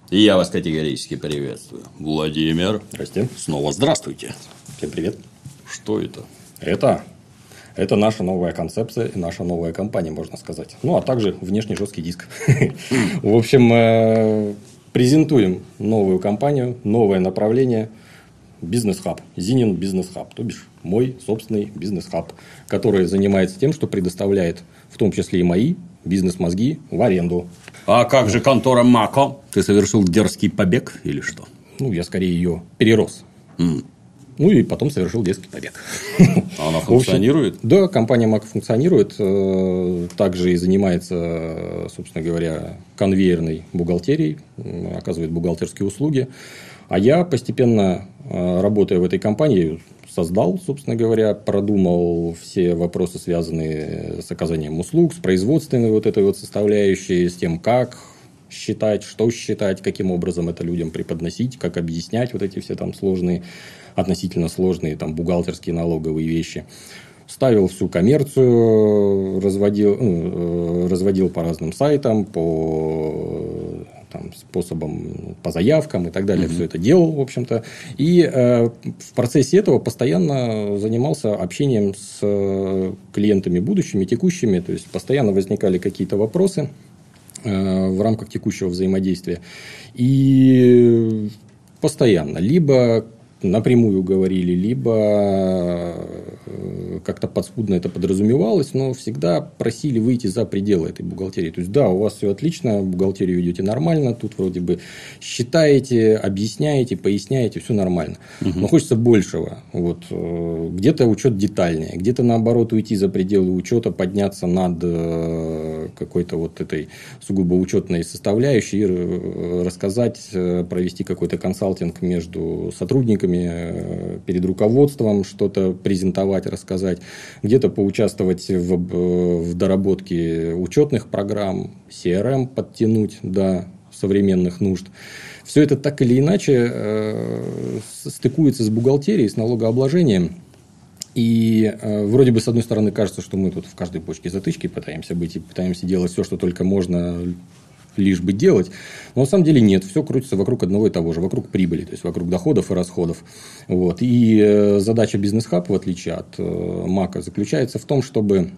И я вас категорически приветствую. Владимир. Здрасте. Снова здравствуйте. Всем привет. Что это? Это наша новая концепция и наша новая компания, можно сказать. Ну, а также внешний жесткий диск. В общем, презентуем новую компанию, новое направление. Бизнес-хаб. Зинин бизнес-хаб. То бишь, мой собственный бизнес-хаб, который занимается тем, что предоставляет, в том числе и мои, бизнес-мозги в аренду. А как же контора Мако? Ты совершил дерзкий побег или что? Ну, я скорее ее перерос. Ну, и потом совершил дерзкий побег. А она функционирует? В общем, да, компания Мако функционирует. Также и занимается, собственно говоря, конвейерной бухгалтерией. Оказывает бухгалтерские услуги. А я постепенно, работая в этой компании, создал, собственно говоря, продумал все вопросы, связанные с оказанием услуг, с производственной вот этой вот составляющей, с тем, как считать, что считать, каким образом это людям преподносить, как объяснять вот эти все там сложные, относительно сложные там бухгалтерские налоговые вещи. Ставил всю коммерцию, разводил по разным сайтам, по способам, по заявкам и так далее. Все это делал, в общем-то. И в процессе этого постоянно занимался общением с клиентами будущими, текущими. То есть, постоянно возникали какие-то вопросы в рамках текущего взаимодействия. И постоянно либо напрямую говорили, либо как-то подспудно это подразумевалось, но всегда просили выйти за пределы этой бухгалтерии. То есть, да, у вас все отлично, бухгалтерию ведете нормально, тут вроде бы считаете, объясняете, поясняете, все нормально. Но хочется большего. Вот. Где-то учет детальнее, где-то наоборот уйти за пределы учета, подняться над какой-то вот этой сугубо учетной составляющей и рассказать, провести какой-то консалтинг между сотрудниками, перед руководством, что-то презентовать, рассказать, где-то поучаствовать в доработке учетных программ, CRM подтянуть до современных нужд. Все это так или иначе стыкуется с бухгалтерией, с налогообложением. И вроде бы, с одной стороны, кажется, что мы тут в каждой бочке затычки пытаемся быть и пытаемся делать все, что только можно, лишь бы делать. Но на самом деле нет. Все крутится вокруг одного и того же. Вокруг прибыли. То есть, вокруг доходов и расходов. Вот. И задача бизнес-хаб, в отличие от Мако, заключается в том, чтобы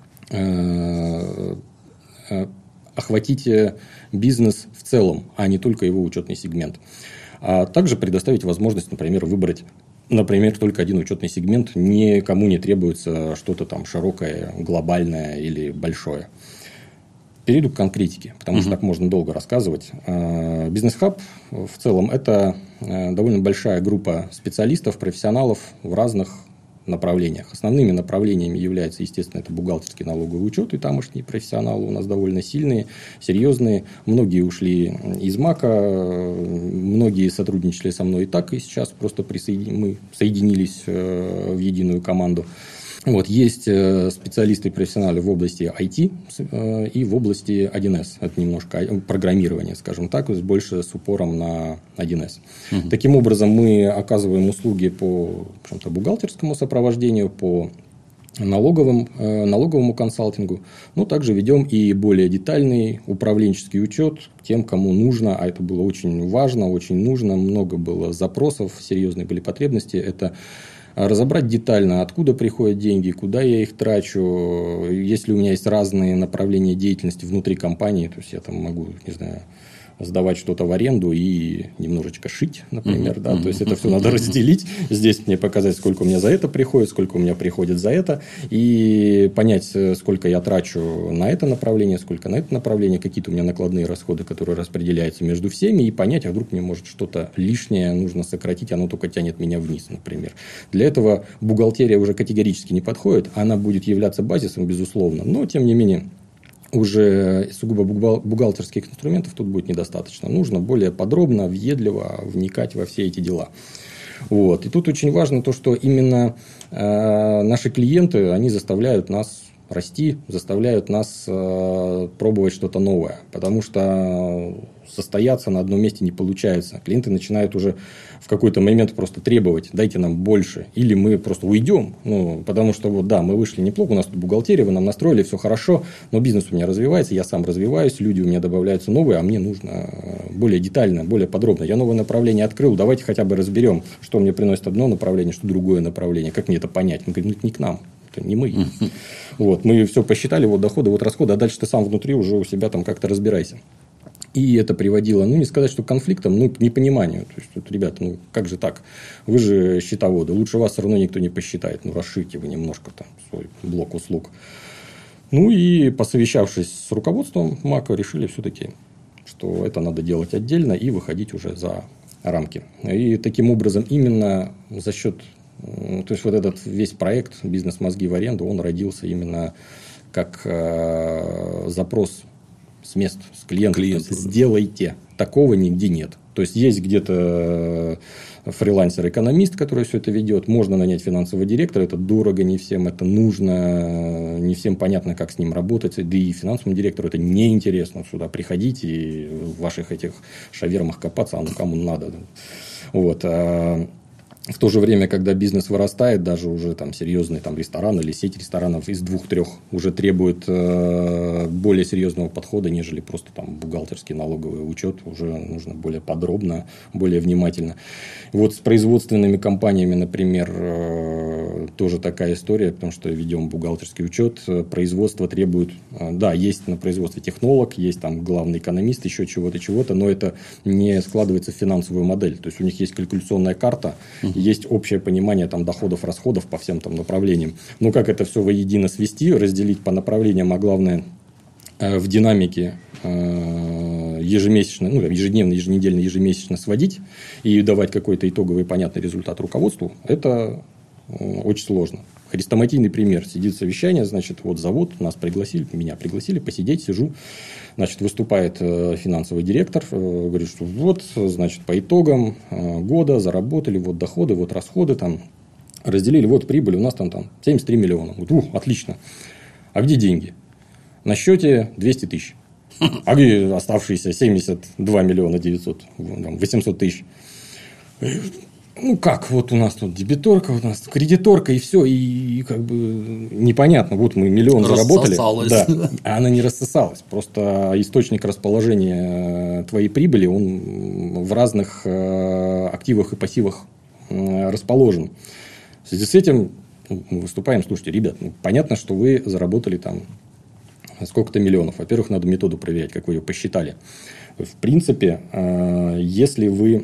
охватить бизнес в целом, а не только его учетный сегмент. А также предоставить возможность, например, выбрать только один учетный сегмент. Никому не требуется что-то там широкое, глобальное или большое. Перейду к конкретике, потому что так можно долго рассказывать. Бизнес-хаб в целом – это довольно большая группа специалистов, профессионалов в разных направлениях. Основными направлениями являются, естественно, это бухгалтерский налоговый учет, и тамошние профессионалы у нас довольно сильные, серьезные. Многие ушли из Мако, многие сотрудничали со мной и так, и сейчас просто мы соединились в единую команду. Вот, есть специалисты и профессионалы в области IT и в области 1С. Это немножко программирование, скажем так, больше с упором на 1С. Таким образом, мы оказываем услуги по бухгалтерскому сопровождению, по налоговому консалтингу, но также ведем и более детальный управленческий учет тем, кому нужно, а это было очень важно, очень нужно, много было запросов, серьезные были потребности. Это разобрать детально, откуда приходят деньги, куда я их трачу. Если у меня есть разные направления деятельности внутри компании, то есть я там могу, не знаю, сдавать что-то в аренду и немножечко шить, например. Да? То есть, это все надо разделить. Здесь мне показать, сколько у меня за это приходит, сколько у меня приходит за это. И понять, сколько я трачу на это направление, сколько на это направление. Какие-то у меня накладные расходы, которые распределяются между всеми. И понять, а вдруг мне может что-то лишнее нужно сократить, оно только тянет меня вниз, например. Для этого бухгалтерия уже категорически не подходит. Она будет являться базисом, безусловно. Но, тем не менее, уже сугубо бухгалтерских инструментов тут будет недостаточно. Нужно более подробно, въедливо вникать во все эти дела. Вот. И тут очень важно то, что именно наши клиенты, они заставляют нас расти, заставляют нас пробовать что-то новое. Потому что состояться на одном месте не получается. Клиенты начинают уже в какой-то момент просто требовать: дайте нам больше. Или мы просто уйдем. Потому что мы вышли неплохо, у нас тут бухгалтерия, вы нам настроили, все хорошо, но бизнес у меня развивается, я сам развиваюсь, люди у меня добавляются новые, а мне нужно более детально, более подробно. Я новое направление открыл, давайте хотя бы разберем, что мне приносит одно направление, что другое направление, как мне это понять. Мы говорим, это не к нам. Это не мы. Мы все посчитали, доходы, расходы, а дальше ты сам внутри уже у себя там как-то разбирайся. И это приводило, не сказать, что к конфликтам, к непониманию. То есть, ребята, как же так? Вы же счетоводы, лучше вас все равно никто не посчитает. Расширьте вы немножко там свой блок услуг. И посовещавшись с руководством МАКа, решили все-таки, что это надо делать отдельно и выходить уже за рамки. И таким образом именно за счет... То есть, этот весь проект «Бизнес-мозги в аренду», он родился именно как запрос с мест, с клиентов. Сделайте. Такого нигде нет. То есть, есть где-то фрилансер-экономист, который все это ведет. Можно нанять финансового директора. Это дорого, не всем это нужно. Не всем понятно, как с ним работать. Да и финансовому директору это неинтересно. Сюда приходить и в ваших этих шавермах копаться. Кому надо. В то же время, когда бизнес вырастает, даже уже серьезный ресторан или сеть ресторанов из 2-3 уже требует более серьезного подхода, нежели просто бухгалтерский налоговый учет. Уже нужно более подробно, более внимательно. С производственными компаниями, например, тоже такая история, потому что ведем бухгалтерский учет. Производство требует... есть на производстве технолог, есть главный экономист, еще чего-то, но это не складывается в финансовую модель. То есть, у них есть калькуляционная карта, есть общее понимание доходов, расходов по всем направлениям. Но как это все воедино свести, разделить по направлениям, а главное в динамике ежемесячно, ежедневно, еженедельно, ежемесячно сводить и давать какой-то итоговый понятный результат руководству, это очень сложно. Хрестоматийный пример. Сидит совещание, завод, меня пригласили посидеть, сижу. Выступает финансовый директор, говорит, что по итогам года заработали, доходы, расходы, разделили, прибыль, у нас 73 миллиона. Отлично. А где деньги? На счете 200 тысяч. А где оставшиеся 72 миллиона 800 тысяч? Как? У нас тут дебиторка, у нас кредиторка, и все, и непонятно. Мы миллион заработали. Да, а она не рассосалась. Просто источник расположения твоей прибыли, он в разных активах и пассивах расположен. В связи с этим мы выступаем, слушайте, ребят, понятно, что вы заработали сколько-то миллионов. Во-первых, надо методу проверять, как вы ее посчитали. В принципе, если вы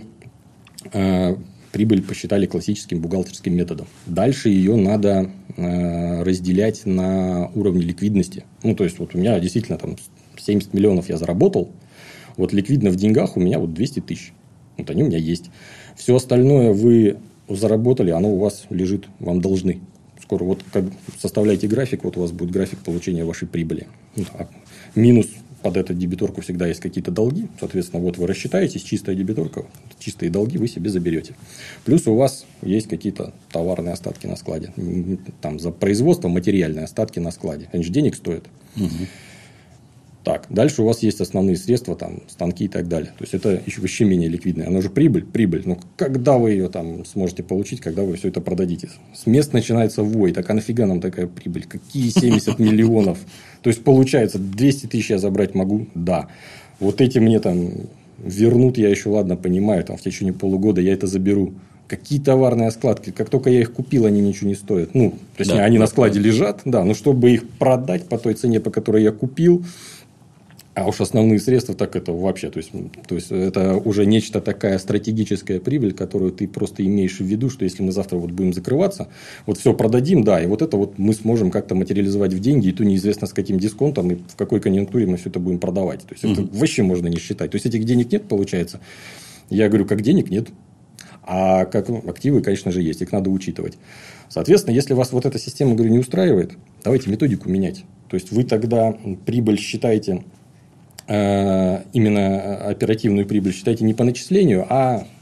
прибыль посчитали классическим бухгалтерским методом, дальше ее надо разделять на уровне ликвидности. То есть, у меня действительно 70 миллионов я заработал, ликвидно в деньгах у меня 200 тысяч. Они у меня есть. Все остальное вы заработали, оно у вас лежит, вам должны. Скоро как составляйте график, у вас будет график получения вашей прибыли. Минус под эту дебиторку всегда есть какие-то долги. Соответственно, вы рассчитаетесь, чистая дебиторка, чистые долги вы себе заберете. Плюс у вас есть какие-то товарные остатки на складе. За производство материальные остатки на складе. Они же денег стоят. Так, дальше у вас есть основные средства, станки и так далее. То есть, это еще менее ликвидное. Оно же прибыль. Но когда вы ее сможете получить, когда вы все это продадите? С мест начинается вой. Так, а нафига нам такая прибыль? Какие 70 миллионов? То есть, получается, 200 тысяч я забрать могу? Да. Эти мне вернут, я еще, ладно, понимаю, в течение полугода я это заберу. Какие товарные складки? Как только я их купил, они ничего не стоят. Они на складе лежат, но чтобы их продать по той цене, по которой я купил, а уж основные средства, так это вообще. То есть, это уже нечто такая стратегическая прибыль, которую ты просто имеешь в виду, что если мы завтра будем закрываться, все продадим, да, и это мы сможем как-то материализовать в деньги, и то неизвестно с каким дисконтом и в какой конъюнктуре мы все это будем продавать. То есть, это вообще можно не считать. То есть, этих денег нет, получается. Я говорю, как денег нет. А как активы, конечно же, есть. Их надо учитывать. Соответственно, если вас эта система, говорю, не устраивает, давайте методику менять. То есть, вы тогда прибыль считаете... именно оперативную прибыль считайте не по начислению, а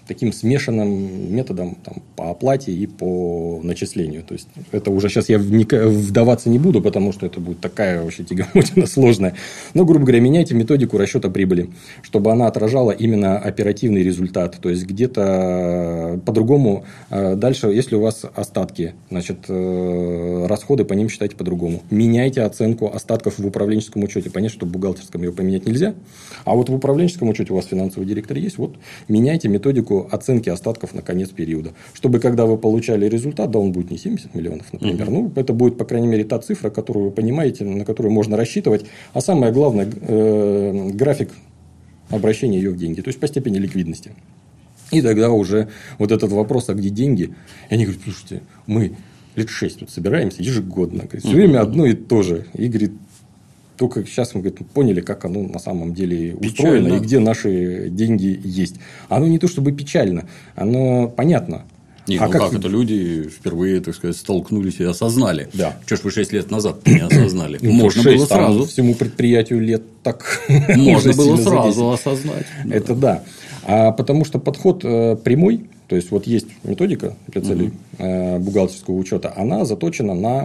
таким смешанным методом там, по оплате и по начислению. То есть, это уже сейчас я вдаваться не буду, потому что это будет такая вообще тягомотина сложная. Но, грубо говоря, меняйте методику расчета прибыли, чтобы она отражала именно оперативный результат. То есть, где-то по-другому. Дальше, если у вас остатки, значит, расходы по ним считайте по-другому. Меняйте оценку остатков в управленческом учете. Понятно, что в бухгалтерском ее поменять нельзя. А вот в управленческом учете у вас финансовый директор есть. Вот меняйте методику оценки остатков на конец периода. Чтобы, когда вы получали результат, да, он будет не 70 миллионов, например. Ну, это будет, по крайней мере, та цифра, которую вы понимаете, на которую можно рассчитывать. А самое главное, график обращения ее в деньги. То есть, по степени ликвидности. И тогда уже вот этот вопрос, а где деньги? И они говорят, слушайте, мы лет 6 тут собираемся ежегодно. Все время одно и то же. И говорит, только сейчас мы поняли, как оно на самом деле устроено и где наши деньги есть. Оно не то чтобы печально, оно понятно. Нет, как это люди впервые, так сказать, столкнулись и осознали? Да. Что ж вы 6 лет назад не осознали? Можно было сразу. Всему предприятию лет так. Можно было сразу осознать. Это да. Потому что подход прямой, то есть, вот есть методика для целей бухгалтерского учета, она заточена на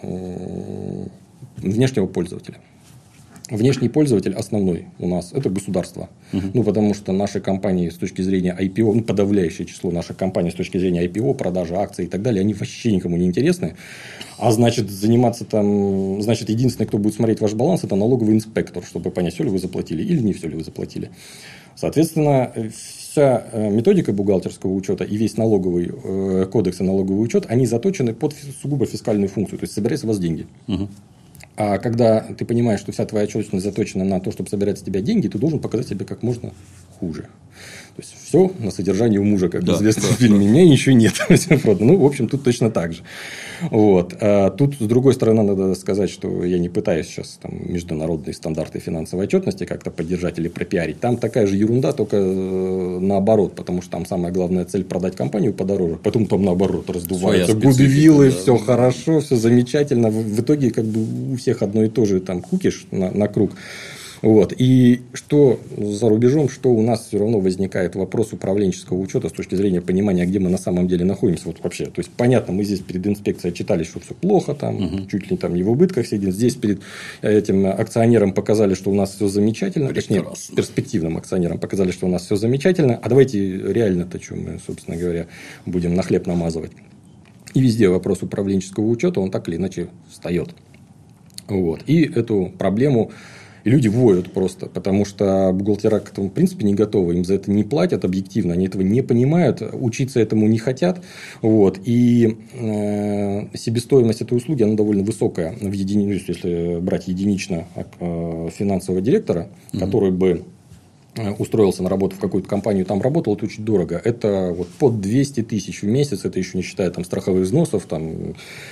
внешнего пользователя. Внешний пользователь основной у нас – это государство. Ну, потому что наши компании с точки зрения IPO, ну, подавляющее число наших компаний с точки зрения IPO, продажи акций и так далее, они вообще никому не интересны. А значит, заниматься там… Значит, единственный, кто будет смотреть ваш баланс, это налоговый инспектор, чтобы понять, все ли вы заплатили или не все ли вы заплатили. Соответственно, вся методика бухгалтерского учета и весь налоговый кодекс и налоговый учет, они заточены под сугубо фискальную функцию. То есть, собирать с вас деньги. А когда ты понимаешь, что вся твоя отчетность заточена на то, чтобы собирать с тебя деньги, ты должен показать себя как можно хуже. То есть, все на содержании у мужа, как известно в фильме. У меня ничего нет. Ну, в общем, тут точно так же. Вот. Тут, с другой стороны, надо сказать, что я не пытаюсь сейчас там, международные стандарты финансовой отчетности как-то поддержать или пропиарить. Там такая же ерунда, только наоборот. Потому что там самая главная цель – продать компанию подороже. Потом там наоборот раздуваются гудвиллы, все хорошо, все замечательно. В итоге как бы у всех одно и то же там кукиш на круг. Вот. И что за рубежом, что у нас все равно возникает вопрос управленческого учета с точки зрения понимания, где мы на самом деле находимся. Вот вообще. То есть, понятно, мы здесь перед инспекцией отчитались, что все плохо, там, чуть ли там не в убытках сидим. Здесь перед этим акционерам показали, что у нас все замечательно. Точнее, перспективным акционерам показали, что у нас все замечательно. А давайте реально-то, что мы, собственно говоря, будем на хлеб намазывать. И везде вопрос управленческого учета, он так или иначе встает. Вот. И эту проблему люди воют просто, потому что бухгалтера к этому в принципе не готовы, им за это не платят объективно, они этого не понимают, учиться этому не хотят. Вот. И себестоимость этой услуги, она довольно высокая, если брать единично финансового директора, который бы устроился на работу в какую-то компанию, там работал, это очень дорого. Это вот под 200 тысяч в месяц, это еще не считая там, страховых взносов, там,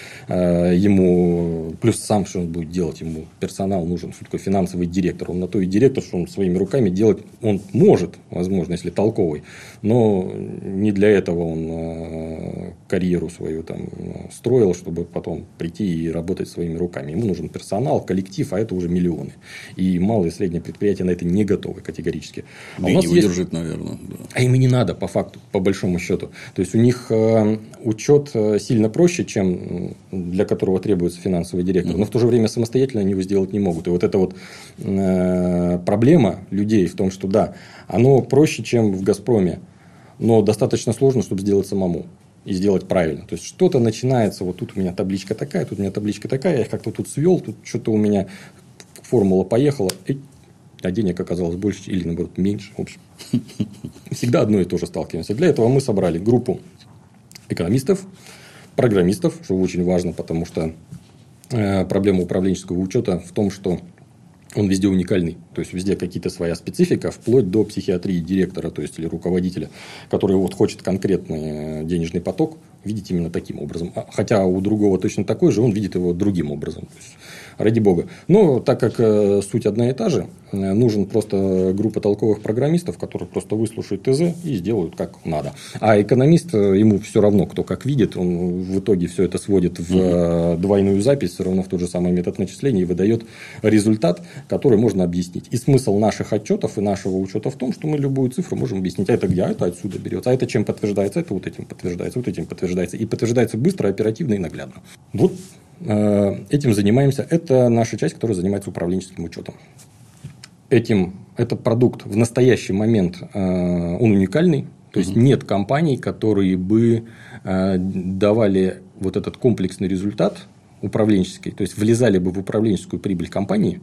ему, плюс сам, что он будет делать, ему персонал нужен, что такое финансовый директор, он на то и директор, что он своими руками делать, он может, возможно, если толковый, но не для этого он карьеру свою там строил, чтобы потом прийти и работать своими руками. Ему нужен персонал, коллектив, а это уже миллионы. И малые и средние предприятия на это не готовы категорически. А у нас не выдержит, наверное. Да. А им и не надо, по факту, по большому счету. То есть, у них учет сильно проще, чем для которого требуется финансовый директор. Но в то же время самостоятельно они его сделать не могут. И вот эта вот проблема людей в том, что да, оно проще, чем в «Газпроме», но достаточно сложно, чтобы сделать самому. И сделать правильно. То есть, что-то начинается, вот тут у меня табличка такая, тут у меня табличка такая, я их как-то тут свел, тут что-то у меня формула поехала, а денег оказалось больше или, наоборот, меньше. В общем, всегда одно и то же сталкиваемся. Для этого мы собрали группу экономистов, программистов, что очень важно, потому что проблема управленческого учета в том, что он везде уникальный. То есть, везде какие-то своя специфика, вплоть до психиатрии директора, то есть, или руководителя, который вот хочет конкретный денежный поток видеть именно таким образом. Хотя у другого точно такой же, он видит его другим образом. То есть, ради бога. Но так как суть одна и та же, нужен просто группа толковых программистов, которые просто выслушают ТЗ и сделают как надо. А экономист, ему все равно, кто как видит, он в итоге все это сводит в двойную запись, все равно в тот же самый метод начисления и выдает результат, который можно объяснить. И смысл наших отчетов и нашего учета в том, что мы любую цифру можем объяснить. А это где? А это отсюда берется. А это чем подтверждается? Это вот этим подтверждается, вот этим подтверждается. И подтверждается быстро, оперативно и наглядно. Вот этим занимаемся. Это наша часть, которая занимается управленческим учетом. Это продукт в настоящий момент, он уникальный. То есть нет компаний, которые бы давали вот этот комплексный результат управленческий, то есть влезали бы в управленческую прибыль компании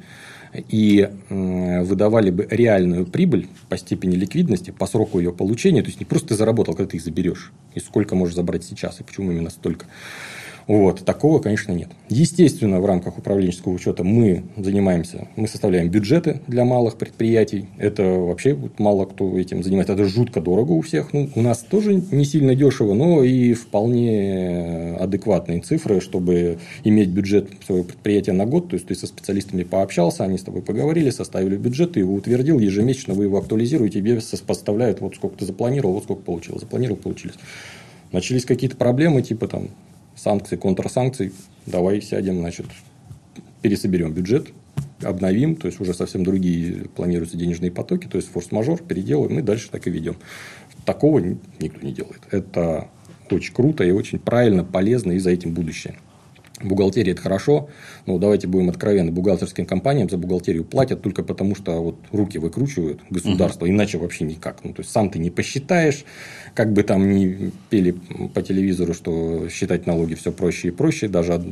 и выдавали бы реальную прибыль по степени ликвидности, по сроку ее получения. То есть не просто ты заработал, когда ты их заберешь, и сколько можешь забрать сейчас, и почему именно столько. Вот. Такого, конечно, нет. Естественно, в рамках управленческого учета мы составляем бюджеты для малых предприятий. Это вообще мало кто этим занимается. Это жутко дорого у всех. Ну, у нас тоже не сильно дешево, но и вполне адекватные цифры, чтобы иметь бюджет своего предприятия на год. То есть ты со специалистами пообщался, они с тобой поговорили, составили бюджет, ты его утвердил, ежемесячно вы его актуализируете, тебе поставляют, вот сколько ты запланировал, вот сколько получилось. Запланировал, получились. Начались какие-то проблемы, типа там санкций, контрсанкций, давай сядем, значит, пересоберем бюджет, обновим, то есть уже совсем другие планируются денежные потоки, то есть форс-мажор, переделаем и дальше так и ведем. Такого никто не делает. Это очень круто и очень правильно, полезно, и за этим будущее. Бухгалтерия – это хорошо, но давайте будем откровенны, бухгалтерским компаниям за бухгалтерию платят только потому, что вот руки выкручивают государство, иначе вообще никак. Ну, то есть сам ты не посчитаешь, как бы там ни пели по телевизору, что считать налоги все проще и проще, даже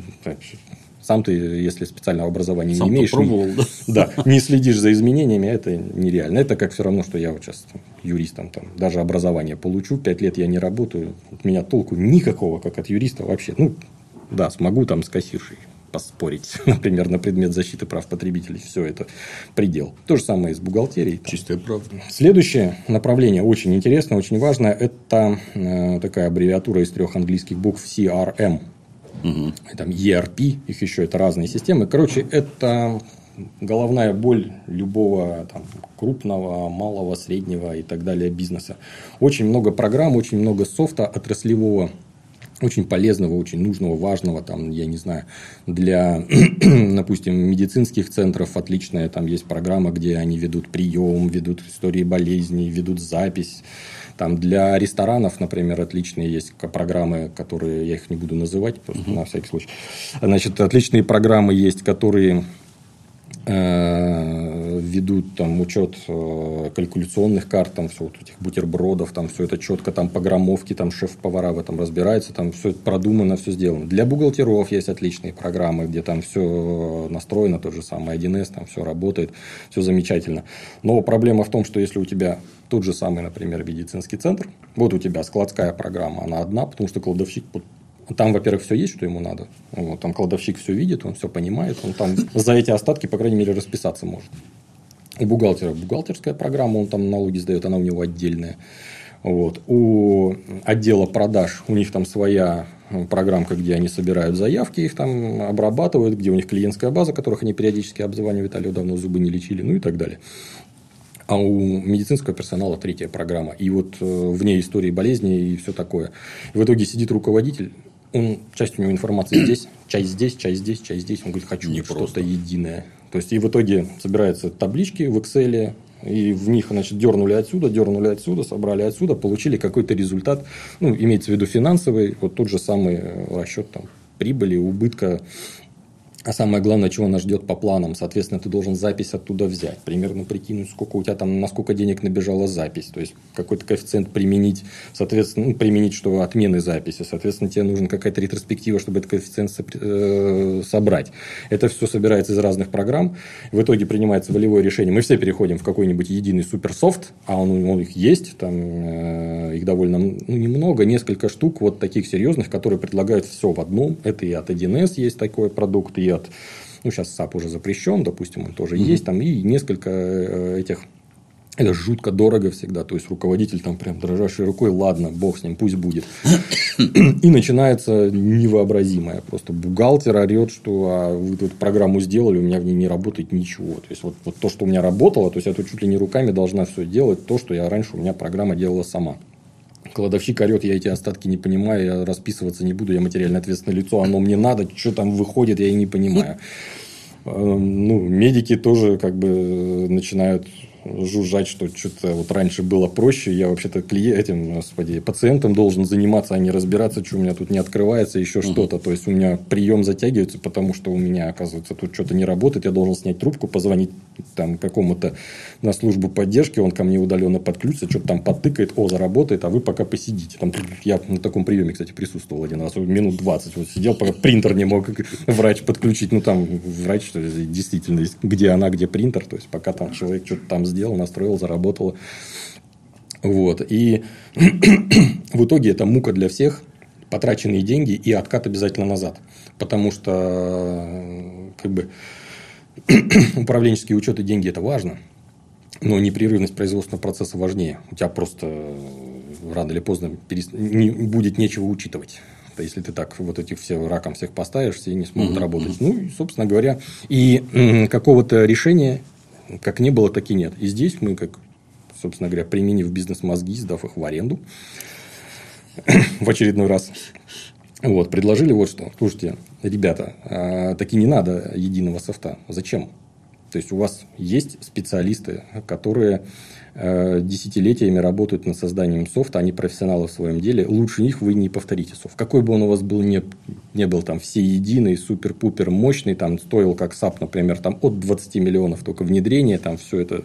сам ты, если специального образования не имеешь, не следишь за изменениями, это нереально. Это как все равно, что я вот сейчас юристом, даже образование получу, 5 лет я не работаю, от меня толку никакого, как от юриста вообще. Ну, да, смогу там с кассиршей поспорить, например, на предмет защиты прав потребителей. Все это предел. То же самое и с бухгалтерией. Чистая правда. Следующее направление очень интересное, очень важное. Это такая аббревиатура из 3 английских букв CRM. Там ERP, их еще это разные системы. Короче, это головная боль любого там, крупного, малого, среднего и так далее бизнеса. Очень много программ, очень много софта отраслевого, очень полезного, очень нужного, важного, там, я не знаю, для, допустим, медицинских центров отличная, там есть программа, где они ведут прием, ведут истории болезней, ведут запись. Там для ресторанов, например, отличные есть программы, которые, я их не буду называть, просто на всякий случай. Значит, отличные программы есть, которые ведут там учет калькуляционных карт, там все вот этих бутербродов, там все это четко, там по граммовке, там шеф-повара в этом разбираются, там все это продумано, все сделано. Для бухгалтеров есть отличные программы, где там все настроено, тот же самый 1С, там все работает, все замечательно. Но проблема в том, что если у тебя тот же самый, например, медицинский центр, вот у тебя складская программа, она одна, потому что кладовщик там, во-первых, все есть, что ему надо. Вот, там кладовщик все видит, он все понимает. Он там за эти остатки, по крайней мере, расписаться может. У бухгалтера бухгалтерская программа, он там налоги сдает, она у него отдельная. Вот. У отдела продаж у них там своя программка, где они собирают заявки, их там обрабатывают, где у них клиентская база, которых они периодически обзванивают, алло, давно зубы не лечили, ну и так далее. А у медицинского персонала 3-я программа. И вот вне истории болезни и все такое. И в итоге сидит руководитель, часть у него информации здесь, часть здесь, часть здесь, часть здесь. Он говорит, хочу что-то единое. То есть, и в итоге собираются таблички в Excel, и в них, значит, дернули отсюда, собрали отсюда, получили какой-то результат. Ну, имеется в виду финансовый, вот тот же самый расчет там, прибыли, убытка. А самое главное, чего нас ждет по планам. Соответственно, ты должен запись оттуда взять. Примерно прикинуть, сколько у тебя там, на сколько денег набежала запись. То есть, какой-то коэффициент применить. Соответственно, применить, что отмены записи. Соответственно, тебе нужна какая-то ретроспектива, чтобы этот коэффициент собрать. Это все собирается из разных программ. В итоге принимается волевое решение. Мы все переходим в какой-нибудь единый суперсофт. А он у них есть. Там, их довольно немного. Несколько штук вот таких серьезных, которые предлагают все в одном. Это и от 1С есть такой продукт, и от, сейчас SAP уже запрещен, допустим, он тоже есть, там и несколько этих Это жутко дорого всегда. То есть, руководитель там прям дрожащей рукой, ладно, бог с ним, пусть будет. И начинается невообразимое. Просто бухгалтер орет, что вы тут программу сделали, у меня в ней не работает ничего. То есть, вот то, что у меня работало, то есть, я тут чуть ли не руками должна все делать, то, что я раньше у меня программа делала сама. Кладовщик орет, я эти остатки не понимаю, я расписываться не буду, я материально ответственное лицо, оно мне надо, что там выходит, я и не понимаю. Медики тоже как бы начинают жужжать, что что-то вот раньше было проще, я вообще-то пациентом должен заниматься, а не разбираться, что у меня тут не открывается, еще что-то. То есть, у меня прием затягивается, потому что у меня, оказывается, тут что-то не работает, я должен снять трубку, позвонить там какому-то на службу поддержки, он ко мне удаленно подключится, что-то там подтыкает, заработает, а вы пока посидите. Там, я на таком приеме, кстати, присутствовал один раз, минут 20 вот сидел, пока принтер не мог врач подключить. Там врач действительно, где она, где принтер, то есть, пока там человек что-то там сделал, настроил, заработало. Вот. И в итоге это мука для всех, потраченные деньги и откат обязательно назад. Потому что управленческие учеты, деньги – это важно, но непрерывность производственного процесса важнее. У тебя просто рано или поздно будет нечего учитывать. Если ты так вот этих раком всех поставишь, все не смогут работать. И, собственно говоря, и какого-то решения как не было, так и нет. И здесь мы, собственно говоря, применив бизнес-мозги, сдав их в аренду в очередной раз, предложили вот что. Слушайте, ребята, таки не надо единого софта. Зачем? То есть, у вас есть специалисты, которые десятилетиями работают над созданием софта, они профессионалы в своем деле. Лучше них вы не повторите софт. Какой бы он у вас был не был там всеединый, супер-пупер мощный, там стоил как SAP, например, там от 20 миллионов только внедрение, там все это.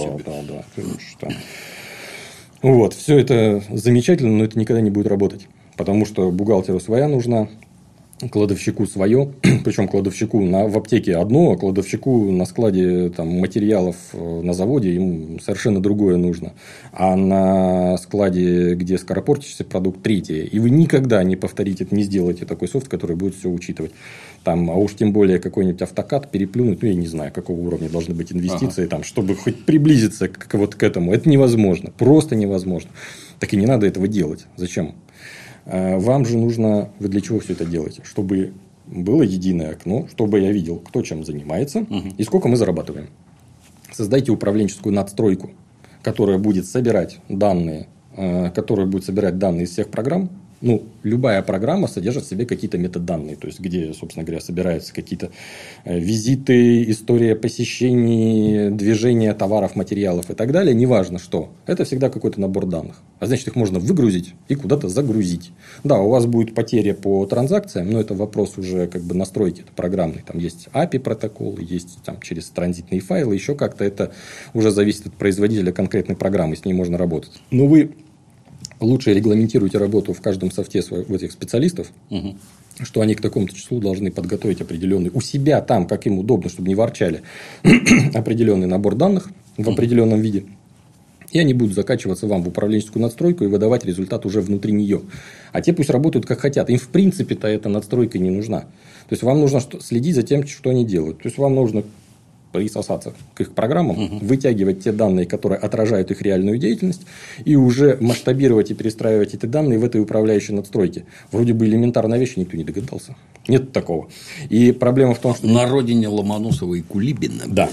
Да. Все это замечательно, но это никогда не будет работать. Потому что бухгалтеру своя нужна, кладовщику свое, причем кладовщику в аптеке одно, а кладовщику на складе материалов на заводе ему совершенно другое нужно. А на складе, где скоропортящийся продукт, третье. И вы никогда не повторите, не сделаете такой софт, который будет все учитывать. А уж тем более какой-нибудь автокад переплюнуть, я не знаю, какого уровня должны быть инвестиции, чтобы хоть приблизиться к этому. Это невозможно, просто невозможно. Так и не надо этого делать. Зачем? Вам же нужно... Вы для чего все это делаете? Чтобы было единое окно, чтобы я видел, кто чем занимается и сколько мы зарабатываем. Создайте управленческую надстройку, которая будет собирать данные, из всех программ. Любая программа содержит в себе какие-то метаданные, то есть, где, собственно говоря, собираются какие-то визиты, история посещений, движения товаров, материалов и так далее. Неважно что. Это всегда какой-то набор данных. А значит, их можно выгрузить и куда-то загрузить. Да, у вас будет потеря по транзакциям, но это вопрос уже настройки программной. Там есть API протоколы, есть через транзитные файлы, еще как-то это уже зависит от производителя конкретной программы, с ней можно работать. Но вы лучше регламентируйте работу в каждом софте этих специалистов, что они к такому-то числу должны подготовить определенный у себя там, как им удобно, чтобы не ворчали, определенный набор данных в определенном виде. И они будут закачиваться вам в управленческую надстройку и выдавать результат уже внутри нее. А те пусть работают как хотят. Им в принципе-то эта надстройка не нужна. То есть, вам нужно следить за тем, что они делают. То есть, вам нужно присосаться к их программам, вытягивать те данные, которые отражают их реальную деятельность, и уже масштабировать и перестраивать эти данные в этой управляющей надстройке. Вроде бы элементарная вещь, никто не догадался. Нет такого. И проблема в том, что... На родине Ломоносова и Кулибина. Да.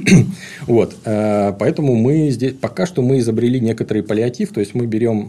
Поэтому мы здесь... Пока что мы изобрели некоторый паллиатив, то есть, мы берем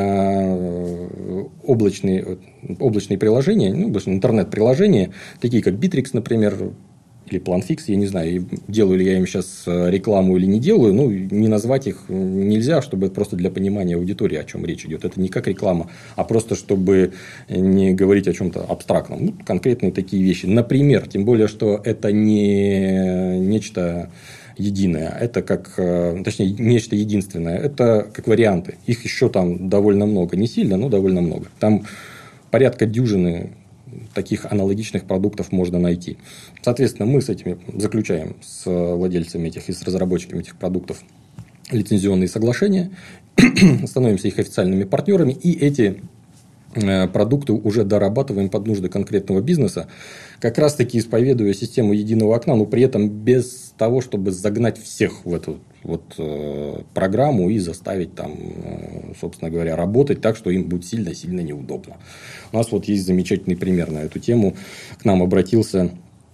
облачные приложения, интернет-приложения, такие как Bittrex, например, или PlanFix, я не знаю, делаю ли я им сейчас рекламу или не делаю, не назвать их нельзя, чтобы просто для понимания аудитории, о чем речь идет. Это не как реклама, а просто чтобы не говорить о чем-то абстрактном. Конкретные такие вещи. Например, тем более, что это не нечто единое, это точнее, нечто единственное, это как варианты. Их еще там довольно много, не сильно, но довольно много. Там порядка дюжины таких аналогичных продуктов можно найти. Соответственно, мы с этими заключаем с владельцами и с разработчиками этих продуктов лицензионные соглашения, становимся их официальными партнерами, и эти продукты уже дорабатываем под нужды конкретного бизнеса, как раз таки исповедуя систему единого окна, но при этом без того, чтобы загнать всех в эту программу и заставить там, собственно говоря, работать так, что им будет сильно-сильно неудобно. У нас вот есть замечательный пример на эту тему. К нам обратился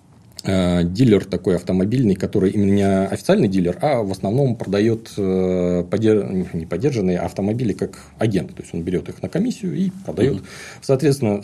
дилер такой автомобильный, который именно не официальный дилер, а в основном продает не подержанные автомобили как агент. То есть, он берет их на комиссию и продает. Соответственно,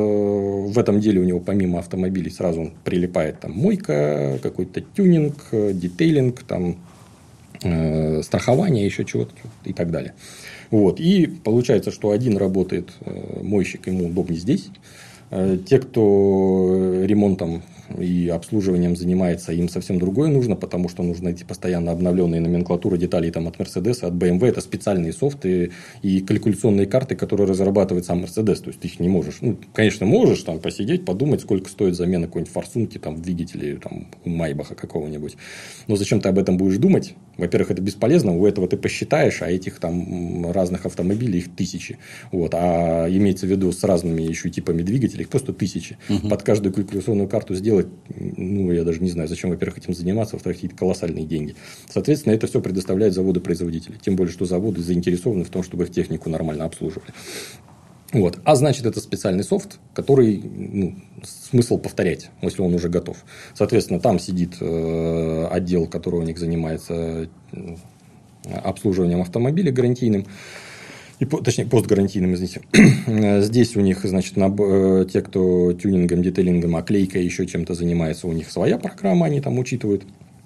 в этом деле у него помимо автомобилей сразу прилипает там мойка, какой-то тюнинг, детейлинг, там, страхование, еще чего-то и так далее. Вот. И получается, что один работает мойщик, ему удобнее здесь. Те, кто ремонтом и обслуживанием занимается, им совсем другое нужно, потому что нужно эти постоянно обновленные номенклатуры деталей там, от Mercedes, от BMW. Это специальные софты и калькуляционные карты, которые разрабатывает сам Mercedes. То есть, ты их не можешь. Ну, конечно, можешь там посидеть, подумать, сколько стоит замена какой-нибудь форсунки там, в двигателе там, у Майбаха какого-нибудь. Но зачем ты об этом будешь думать? Во-первых, это бесполезно. У этого ты посчитаешь, а этих там разных автомобилей их тысячи. Вот. А имеется в виду с разными еще типами двигателей их просто тысячи. Под каждую калькуляционную карту сделать, ну, я даже не знаю, зачем, во-первых, этим заниматься, во-вторых, какие-то колоссальные деньги. Соответственно, это все предоставляют заводы-производители. Тем более, что заводы заинтересованы в том, чтобы их технику нормально обслуживали. Вот. А значит, это специальный софт, который смысл повторять, если он уже готов. Соответственно, там сидит отдел, который у них занимается обслуживанием автомобиля гарантийным. Точнее, постгарантийным, извините. Здесь у них, значит, те, кто тюнингом, детейлингом, оклейкой, еще чем-то занимается, у них своя программа, они там учитывают.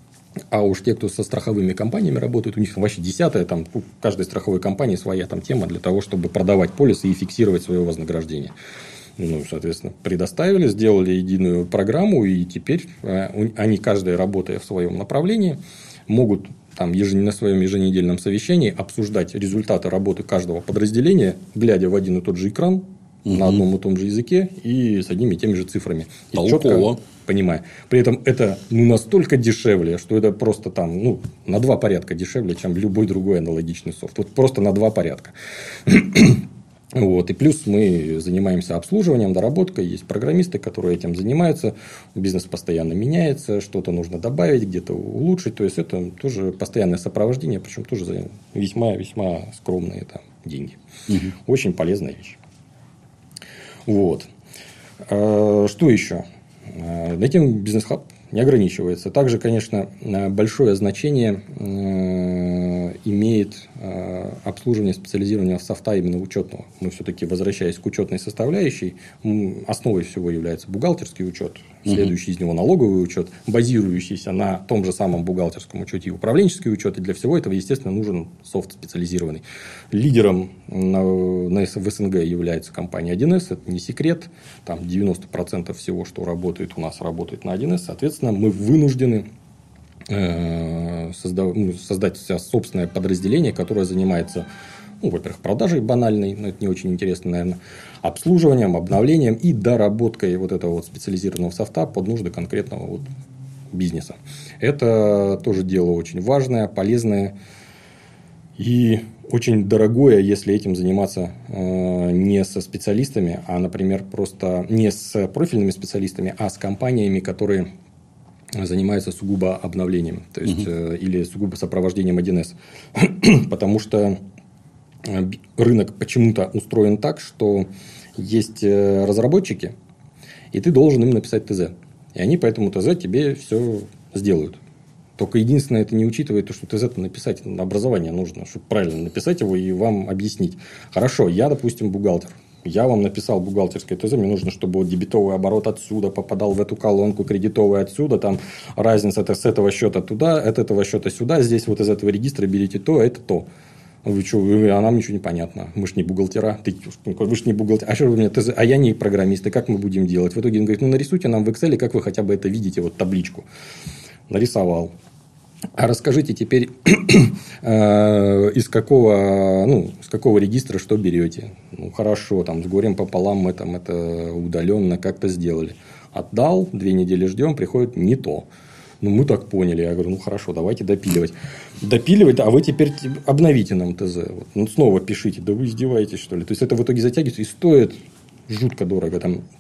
А уж те, кто со страховыми компаниями работают, у них вообще десятая, там, у каждой страховой компании своя там тема для того, чтобы продавать полисы и фиксировать свое вознаграждение. Ну, соответственно, предоставили, сделали единую программу, и теперь они, каждый, работая в своем направлении, могут там, на своем еженедельном совещании обсуждать результаты работы каждого подразделения, глядя в один и тот же экран, на одном и том же языке и с одними и теми же цифрами. И четко понимая. При этом это настолько дешевле, что это просто там, на 2 порядка дешевле, чем любой другой аналогичный софт. Вот просто на 2 порядка. Вот. И плюс мы занимаемся обслуживанием, доработкой. Есть программисты, которые этим занимаются. Бизнес постоянно меняется. Что-то нужно добавить, где-то улучшить. То есть, это тоже постоянное сопровождение. Причем тоже за весьма скромные там, деньги. Очень полезная вещь. Вот. Что еще? Этим бизнес-хаб не ограничивается. Также, конечно, большое значение имеет обслуживание специализированного софта именно учетного. Мы все-таки, возвращаясь к учетной составляющей, основой всего является бухгалтерский учет, следующий из него налоговый учет, базирующийся на том же самом бухгалтерском учете и управленческий учет. И для всего этого, естественно, нужен софт специализированный. Лидером в СНГ является компания 1С. Это не секрет. Там 90% всего, что работает у нас, работает на 1С. Соответственно, мы вынуждены создать собственное подразделение, которое занимается, во-первых, продажей банальной, но это не очень интересно, наверное, обслуживанием, обновлением и доработкой вот этого вот специализированного софта под нужды конкретного вот бизнеса. Это тоже дело очень важное, полезное и очень дорогое, если этим заниматься не со специалистами, а, например, просто не с профильными специалистами, а с компаниями, которые занимаются сугубо обновлением, то есть или сугубо сопровождением 1С. Потому что рынок почему-то устроен так, что есть разработчики, и ты должен им написать ТЗ. И они по этому ТЗ тебе все сделают. Только единственное, это не учитывает то, что ТЗ-то написать, образование нужно, чтобы правильно написать его и вам объяснить. Хорошо, я, допустим, бухгалтер. Я вам написал бухгалтерское ТЗ, мне нужно, чтобы вот дебетовый оборот отсюда попадал в эту колонку, кредитовый отсюда, там разница с этого счета туда, от этого счета сюда, здесь вот из этого регистра берите то, это то. Вы что, а нам ничего не понятно. Мы ж не бухгалтера. Вы ж не бухгалтер. А что вы мне ТЗ? А я не программист. И как мы будем делать? В итоге он говорит, нарисуйте нам в Excel, как вы хотя бы это видите, вот табличку. Нарисовал. А расскажите теперь, из какого регистра что берете? Хорошо, там, с горем пополам мы там это удаленно как-то сделали. Отдал, 2 недели ждем, приходит не то. Мы так поняли. Я говорю, хорошо, давайте допиливать. Допиливать, а вы теперь обновите нам ТЗ. Снова пишите. Да вы издеваетесь, что ли? То есть, это в итоге затягивается и стоит жутко дорого. Там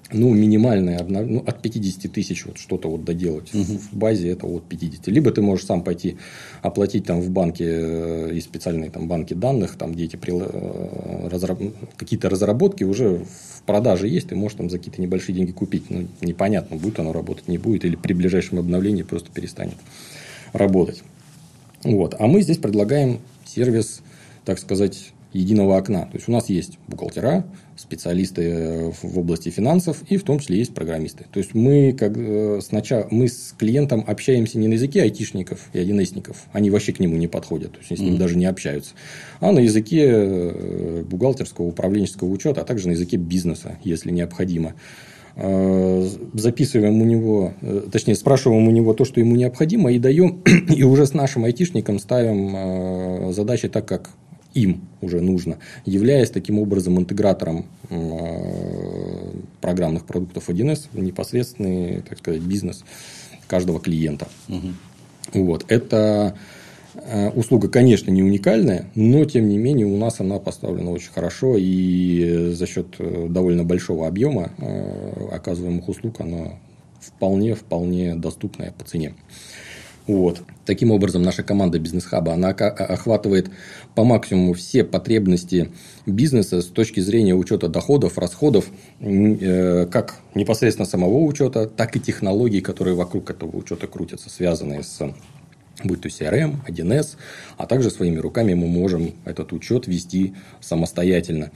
минимальное, от 50 тысяч что-то доделать в базе, это от 50. Либо ты можешь сам пойти оплатить там в банке, и специальные там банки данных, там, где эти какие-то разработки уже в продаже есть, ты можешь там за какие-то небольшие деньги купить. Непонятно, будет оно работать, не будет, или при ближайшем обновлении просто перестанет работать. А мы здесь предлагаем сервис, так сказать, единого окна. То есть у нас есть бухгалтера, специалисты в области финансов и в том числе есть программисты. То есть мы с клиентом общаемся не на языке айтишников и 1С-ников, они вообще к нему не подходят, то есть они с ним даже не общаются, а на языке бухгалтерского, управленческого учета, а также на языке бизнеса, если необходимо. Записываем у него, точнее, спрашиваем у него то, что ему необходимо, и даем, и уже с нашим айтишником ставим задачи так, как им уже нужно, являясь таким образом интегратором программных продуктов 1С в непосредственный, так сказать, бизнес каждого клиента. Это услуга, конечно, не уникальная, но, тем не менее, у нас она поставлена очень хорошо, и за счет довольно большого объема оказываемых услуг она вполне доступная по цене. Таким образом, наша команда бизнес-хаба, она охватывает по максимуму все потребности бизнеса с точки зрения учета доходов, расходов, как непосредственно самого учета, так и технологий, которые вокруг этого учета крутятся, связанные с, будь то CRM, 1С, а также своими руками мы можем этот учет вести самостоятельно.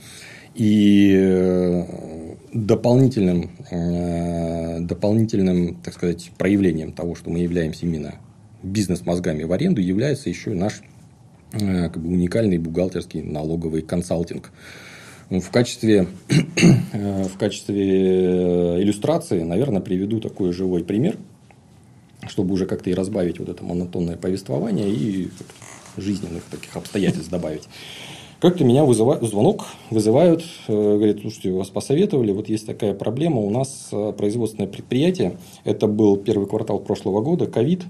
И дополнительным, так сказать, проявлением того, что мы являемся именно бизнес-мозгами в аренду, является еще наш уникальный бухгалтерский налоговый консалтинг. В качестве иллюстрации, наверное, приведу такой живой пример, чтобы уже как-то и разбавить это монотонное повествование и жизненных таких обстоятельств добавить. Как-то меня звонок вызывают, говорят, слушайте, вас посоветовали, есть такая проблема, у нас производственное предприятие, это был первый квартал прошлого года, ковид,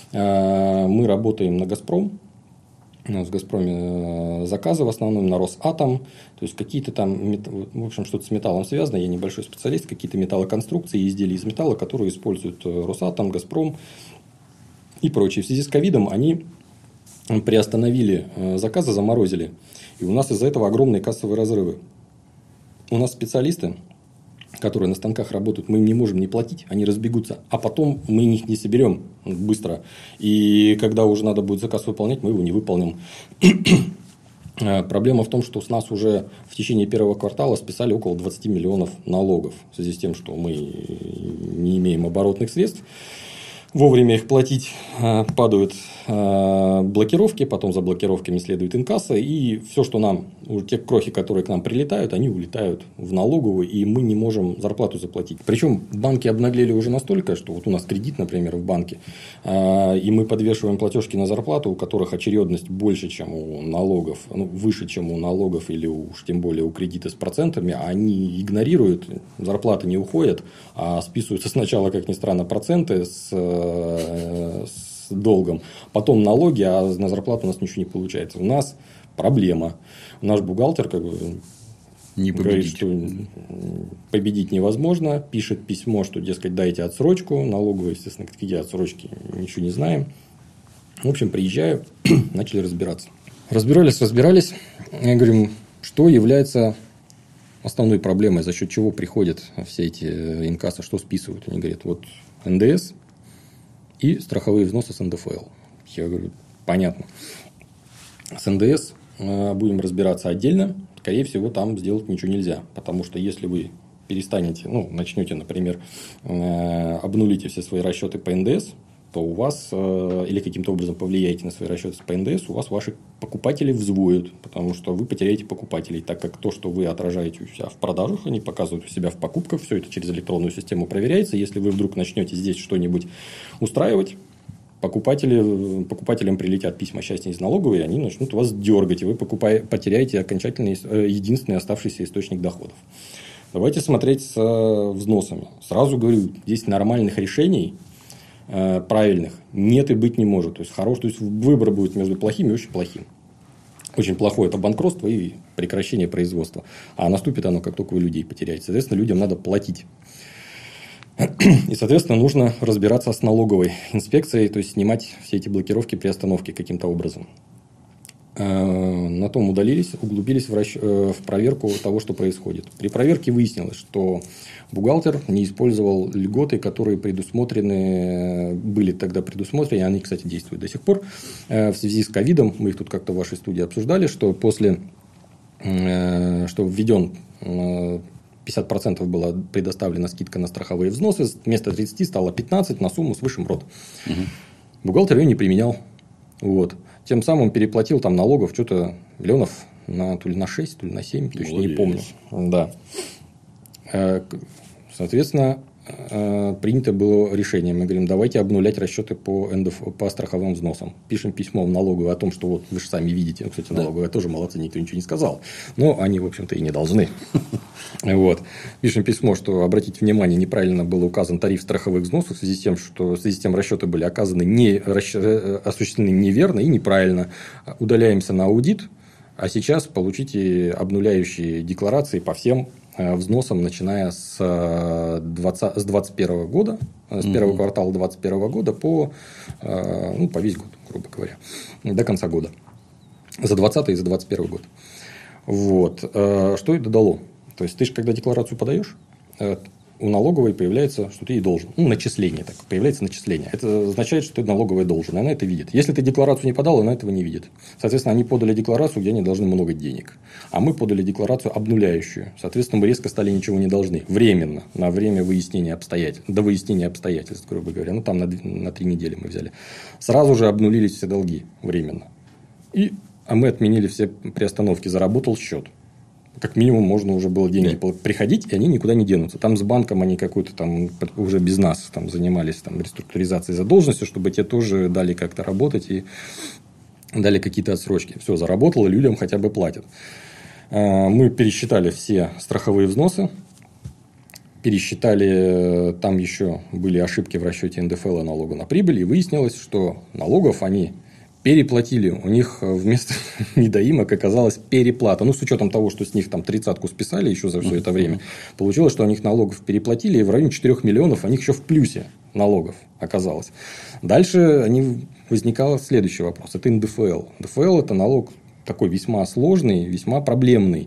мы работаем на «Газпром», у нас в «Газпроме» заказы в основном на «Росатом», то есть какие-то там, в общем, что-то с металлом связано, я небольшой специалист, какие-то металлоконструкции, изделия из металла, которые используют «Росатом», «Газпром» и прочие. В связи с ковидом они приостановили заказы, заморозили. И у нас из-за этого огромные кассовые разрывы. У нас специалисты, которые на станках работают, мы им не можем не платить, они разбегутся. А потом мы их не соберем быстро. И когда уже надо будет заказ выполнять, мы его не выполним. Проблема в том, что с нас уже в течение первого квартала списали около 20 миллионов налогов. В связи с тем, что мы не имеем оборотных средств. Вовремя их платить, падают блокировки, потом за блокировками следует инкасса, и все, что нам, те крохи, которые к нам прилетают, они улетают в налоговую, и мы не можем зарплату заплатить. Причем банки обнаглели уже настолько, что у нас кредит, например, в банке, и мы подвешиваем платежки на зарплату, у которых очередность больше, чем у налогов, выше, чем у налогов, или уж тем более у кредита с процентами, они игнорируют, зарплаты не уходят, а списываются сначала, как ни странно, проценты с долгом, потом налоги, а на зарплату у нас ничего не получается. У нас проблема. Наш бухгалтер говорит, что победить невозможно, пишет письмо, что, дескать, дайте отсрочку. Налоговые, естественно, какие отсрочки, ничего не знаем. В общем, приезжаю, начали разбираться. Разбирались. Я говорю, что является основной проблемой, за счет чего приходят все эти инкассы, что списывают. Они говорят, НДС и страховые взносы с НДФЛ. Я говорю, понятно. С НДС будем разбираться отдельно. Скорее всего, там сделать ничего нельзя. Потому что если вы перестанете, начнете, например, обнулите все свои расчеты по НДС, то у вас, или каким-то образом повлияете на свои расчеты по НДС, у вас ваши покупатели взвоют, потому что вы потеряете покупателей, так как то, что вы отражаете у себя в продажах, они показывают у себя в покупках, все это через электронную систему проверяется. Если вы вдруг начнете здесь что-нибудь устраивать, покупателям прилетят письма счастья из налоговой, и они начнут вас дергать, и вы потеряете окончательно единственный оставшийся источник доходов. Давайте смотреть с взносами. Сразу говорю, здесь нормальных решений правильных нет и быть не может. То есть выбор будет между плохим и очень плохим. очень плохое, это банкротство и прекращение производства. А наступит оно, как только вы людей потеряете. Соответственно, людям надо платить. И, соответственно, нужно разбираться с налоговой инспекцией, то есть снимать все эти блокировки, приостановки каким-то образом. На том углубились в проверку того, что происходит. При проверке выяснилось, что бухгалтер не использовал льготы, которые были тогда предусмотрены, они, кстати, действуют до сих пор. В связи с ковидом, мы их тут как-то в вашей студии обсуждали, что что введен 50% была предоставлена скидка на страховые взносы, вместо 30 стало 15 на сумму свыше МРОТ. Бухгалтер ее не применял. Вот. Тем самым переплатил там налогов что-то миллионов то ли на 6, то ли на 7, точно не помню. Да. Соответственно, принято было решение. Мы говорим, давайте обнулять расчеты по страховым взносам. Пишем письмо в налоговую о том, что вот вы же сами видите. Кстати, налоговая тоже молодцы, никто ничего не сказал. Но они, в общем-то, и не должны. Вот. Пишем письмо, что, обратите внимание, неправильно был указан тариф страховых взносов в связи с тем, расчеты были осуществлены неверно и неправильно. Удаляемся на аудит, а сейчас получите обнуляющие декларации по всем взносам, начиная с 2021 года, с первого квартала 2021 года по весь год, грубо говоря, до конца года. За 2020 и за 2021 год. Вот. Что это дало? То есть, ты же, когда декларацию подаешь, у налоговой появляется, что ты ей должен. Начисление. Появляется начисление. Это означает, что ты налоговая должен. И она это видит. Если ты декларацию не подал, она этого не видит. Соответственно, они подали декларацию, где они должны много денег. А мы подали декларацию обнуляющую. Соответственно, мы резко стали ничего не должны. Временно. На время выяснения обстоятельств. До выяснения обстоятельств, грубо говоря. Там на 3 недели мы взяли. Сразу же обнулились все долги. Временно. А мы отменили все приостановки. Заработал счет. Как минимум, можно уже было деньги приходить, и они никуда не денутся. Там с банком они какой-то там уже без нас занимались реструктуризацией задолженности, чтобы те тоже дали как-то работать и дали какие-то отсрочки. Все, заработало, людям хотя бы платят. Мы пересчитали все страховые взносы. Пересчитали, там еще были ошибки в расчете НДФЛ и налога на прибыль. И выяснилось, что налогов они переплатили. У них вместо недоимок оказалась переплата. С учетом того, что с них там 30-ку списали еще за все это время. Получилось, что у них налогов переплатили. И в районе 4 миллионов у них еще в плюсе налогов оказалось. Дальше возникал следующий вопрос. Это НДФЛ. НДФЛ – это налог такой весьма сложный, весьма проблемный.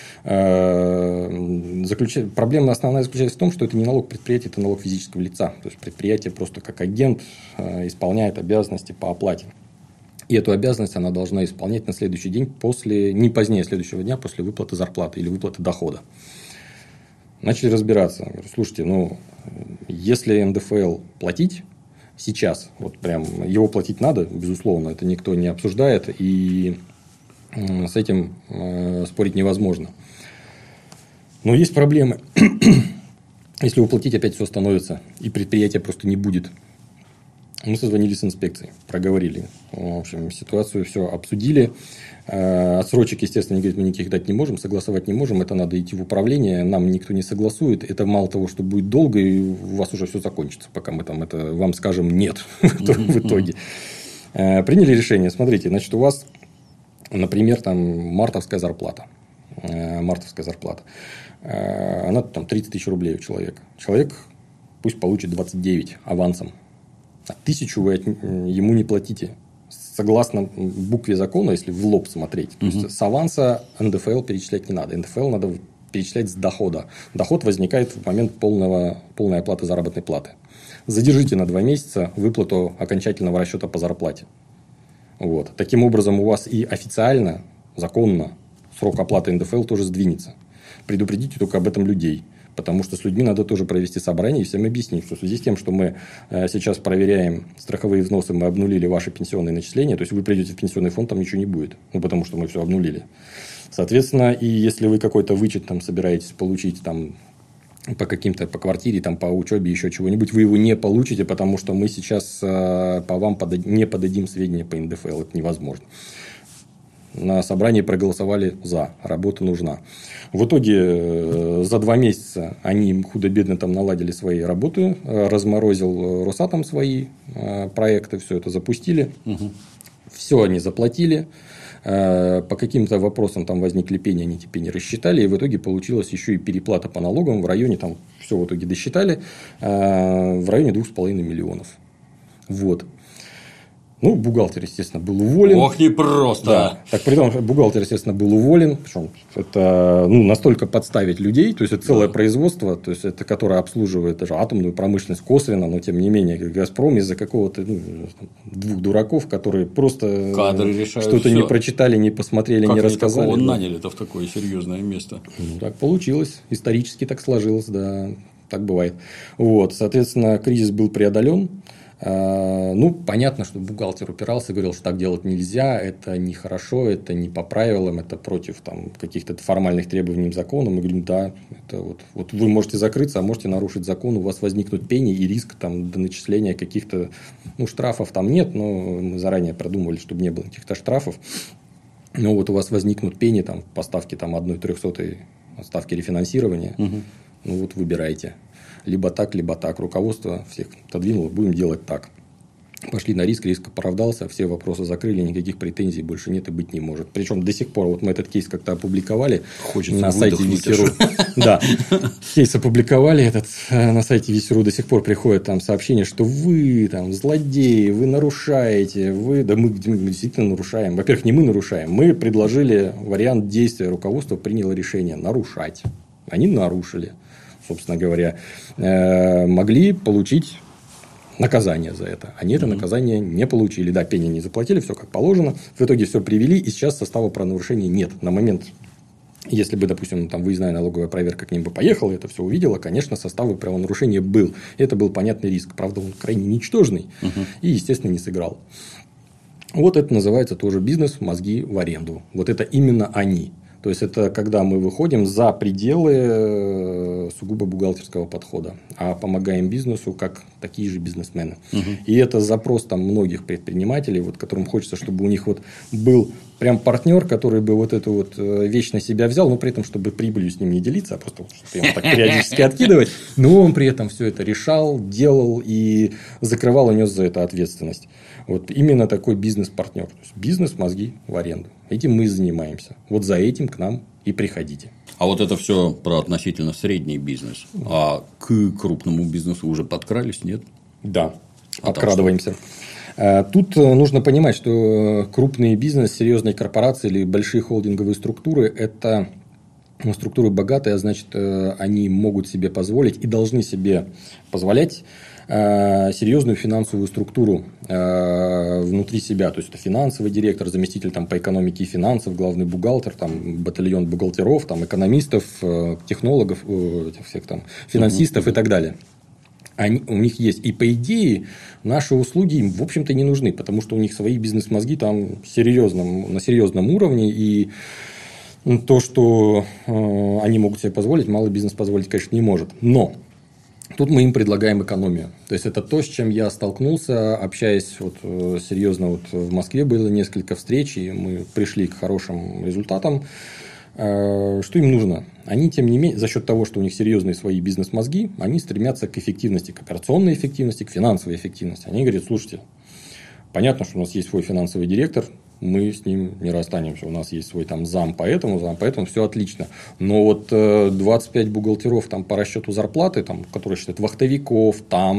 Проблема основная заключается в том, что это не налог предприятия, это налог физического лица. То есть, предприятие просто как агент исполняет обязанности по оплате. И эту обязанность она должна исполнять на следующий день не позднее следующего дня после выплаты зарплаты или выплаты дохода. Начали разбираться. Говорю, слушайте, если НДФЛ платить сейчас, его платить надо, безусловно, это никто не обсуждает, и с этим спорить невозможно. Но есть проблемы. Если уплатить, опять все остановится, и предприятия просто не будет. Мы созвонились с инспекцией, проговорили. В общем, ситуацию все обсудили. Отсрочек, естественно, мы никаких дать не можем, согласовать не можем. Это надо идти в управление. Нам никто не согласует. Это мало того, что будет долго, и у вас уже все закончится, пока мы вам скажем нет в итоге. Приняли решение. Смотрите, у вас, например, мартовская зарплата. Она 30 тысяч рублей у человека. Человек пусть получит 29 авансом. 1000 вы ему не платите. Согласно букве закона, если в лоб смотреть. То есть, с аванса НДФЛ перечислять не надо. НДФЛ надо перечислять с дохода. Доход возникает в момент полной оплаты заработной платы. Задержите на 2 месяца выплату окончательного расчета по зарплате. Вот. Таким образом, у вас и официально, законно срок оплаты НДФЛ тоже сдвинется. Предупредите только об этом людей. Потому что с людьми надо тоже провести собрание и всем объяснить, что в связи с тем, что мы сейчас проверяем страховые взносы, мы обнулили ваши пенсионные начисления, то есть вы придете в пенсионный фонд, там ничего не будет, потому что мы все обнулили. Соответственно, и если вы какой-то вычет собираетесь получить по квартире, по учебе, еще чего-нибудь, вы его не получите, потому что мы сейчас по вам не подадим сведения по НДФЛ, это невозможно. На собрании проголосовали за. Работа нужна. В итоге за 2 месяца они худо-бедно наладили свои работы. Разморозил Росатом свои проекты. Все это запустили. все они заплатили. По каким-то вопросам там возникли пени, они эти пени рассчитали, и в итоге получилась еще и переплата по налогам в районе, там все в итоге досчитали, в районе 2,5 миллионов. Вот. Ну, бухгалтер, естественно, был уволен. Ох, непросто. Да. Так, при том, бухгалтер, естественно, был уволен. Причем это настолько подставить людей. То есть, это целое производство, то есть, это которое обслуживает даже атомную промышленность косвенно, но тем не менее, как «Газпром» из-за какого-то двух дураков, которые просто что-то не прочитали, не посмотрели, как не рассказали. Как наняли-то в такое серьезное место? Ну, так получилось. Исторически так сложилось, да. Так бывает. Вот. Соответственно, кризис был преодолен. Понятно, что бухгалтер упирался, говорил, что так делать нельзя, это нехорошо, это не по правилам, это против там, каких-то формальных требований закона. Мы говорим, да, это вот вы можете закрыться, а можете нарушить закон, у вас возникнут пени и риск там, до начисления каких-то штрафов там нет, но мы заранее продумывали, чтобы не было каких-то штрафов. Но вот у вас возникнут пени там, по ставке 1/300 ставки рефинансирования, выбирайте. Либо так. Руководство всех отодвинуло, будем делать так. Пошли на риск оправдался, все вопросы закрыли, никаких претензий больше нет и быть не может. Причем до сих пор, мы этот кейс как-то опубликовали на сайте Весеру. Да, кейс опубликовали на сайте Весеру, до сих пор приходят там сообщения, что вы там злодеи, вы нарушаете, мы действительно нарушаем. Во-первых, не мы нарушаем, мы предложили вариант действия, руководство приняло решение нарушать. Они нарушили. Собственно говоря, могли получить наказание за это. Они это наказание не получили. Да, пени не заплатили, все как положено. В итоге все привели, и сейчас состава правонарушения нет. На момент, если бы, допустим, там выездная налоговая проверка к ним бы поехала, это все увидела, конечно, состав правонарушения был. Это был понятный риск. Правда, он крайне ничтожный и, естественно, не сыграл. Вот это называется тоже бизнес «Мозги в аренду». Вот это именно они. То есть, это когда мы выходим за пределы сугубо бухгалтерского подхода, а помогаем бизнесу как такие же бизнесмены. И это запрос там, многих предпринимателей, которым хочется, чтобы у них был прям партнер, который бы эту вещь на себя взял, но при этом, чтобы прибылью с ним не делиться, а просто чтобы ему так периодически откидывать. Но он при этом все это решал, делал и закрывал и нес за это ответственность. Вот именно такой бизнес-партнер. То есть, бизнес «Мозги в аренду». Этим мы и занимаемся. Вот за этим к нам и приходите. А вот это все про относительно средний бизнес. А к крупному бизнесу уже подкрались, нет? Да, подкрадываемся. Тут нужно понимать, что крупный бизнес, серьезные корпорации или большие холдинговые структуры – это структуры богатые, а значит, они могут себе позволить и должны себе позволять серьезную финансовую структуру внутри себя. То есть, это финансовый директор, заместитель по экономике и финансов, главный бухгалтер, батальон бухгалтеров, экономистов, технологов, всех финансистов и так далее. У них есть. И, по идее, наши услуги им, в общем-то, не нужны, потому что у них свои бизнес-мозги на серьезном уровне. И то, что они могут себе позволить, малый бизнес позволить, конечно, не может. Но тут мы им предлагаем экономию. То есть, это то, с чем я столкнулся, общаясь серьезно. В Москве было несколько встреч, и мы пришли к хорошим результатам. Что им нужно? Они, тем не менее, за счет того, что у них серьезные свои бизнес-мозги, они стремятся к эффективности, к операционной эффективности, к финансовой эффективности. Они говорят, слушайте, понятно, что у нас есть свой финансовый директор, мы с ним не расстанемся. У нас есть свой зам, поэтому все отлично. Но 25 бухгалтеров по расчету зарплаты, которые считают вахтовиков,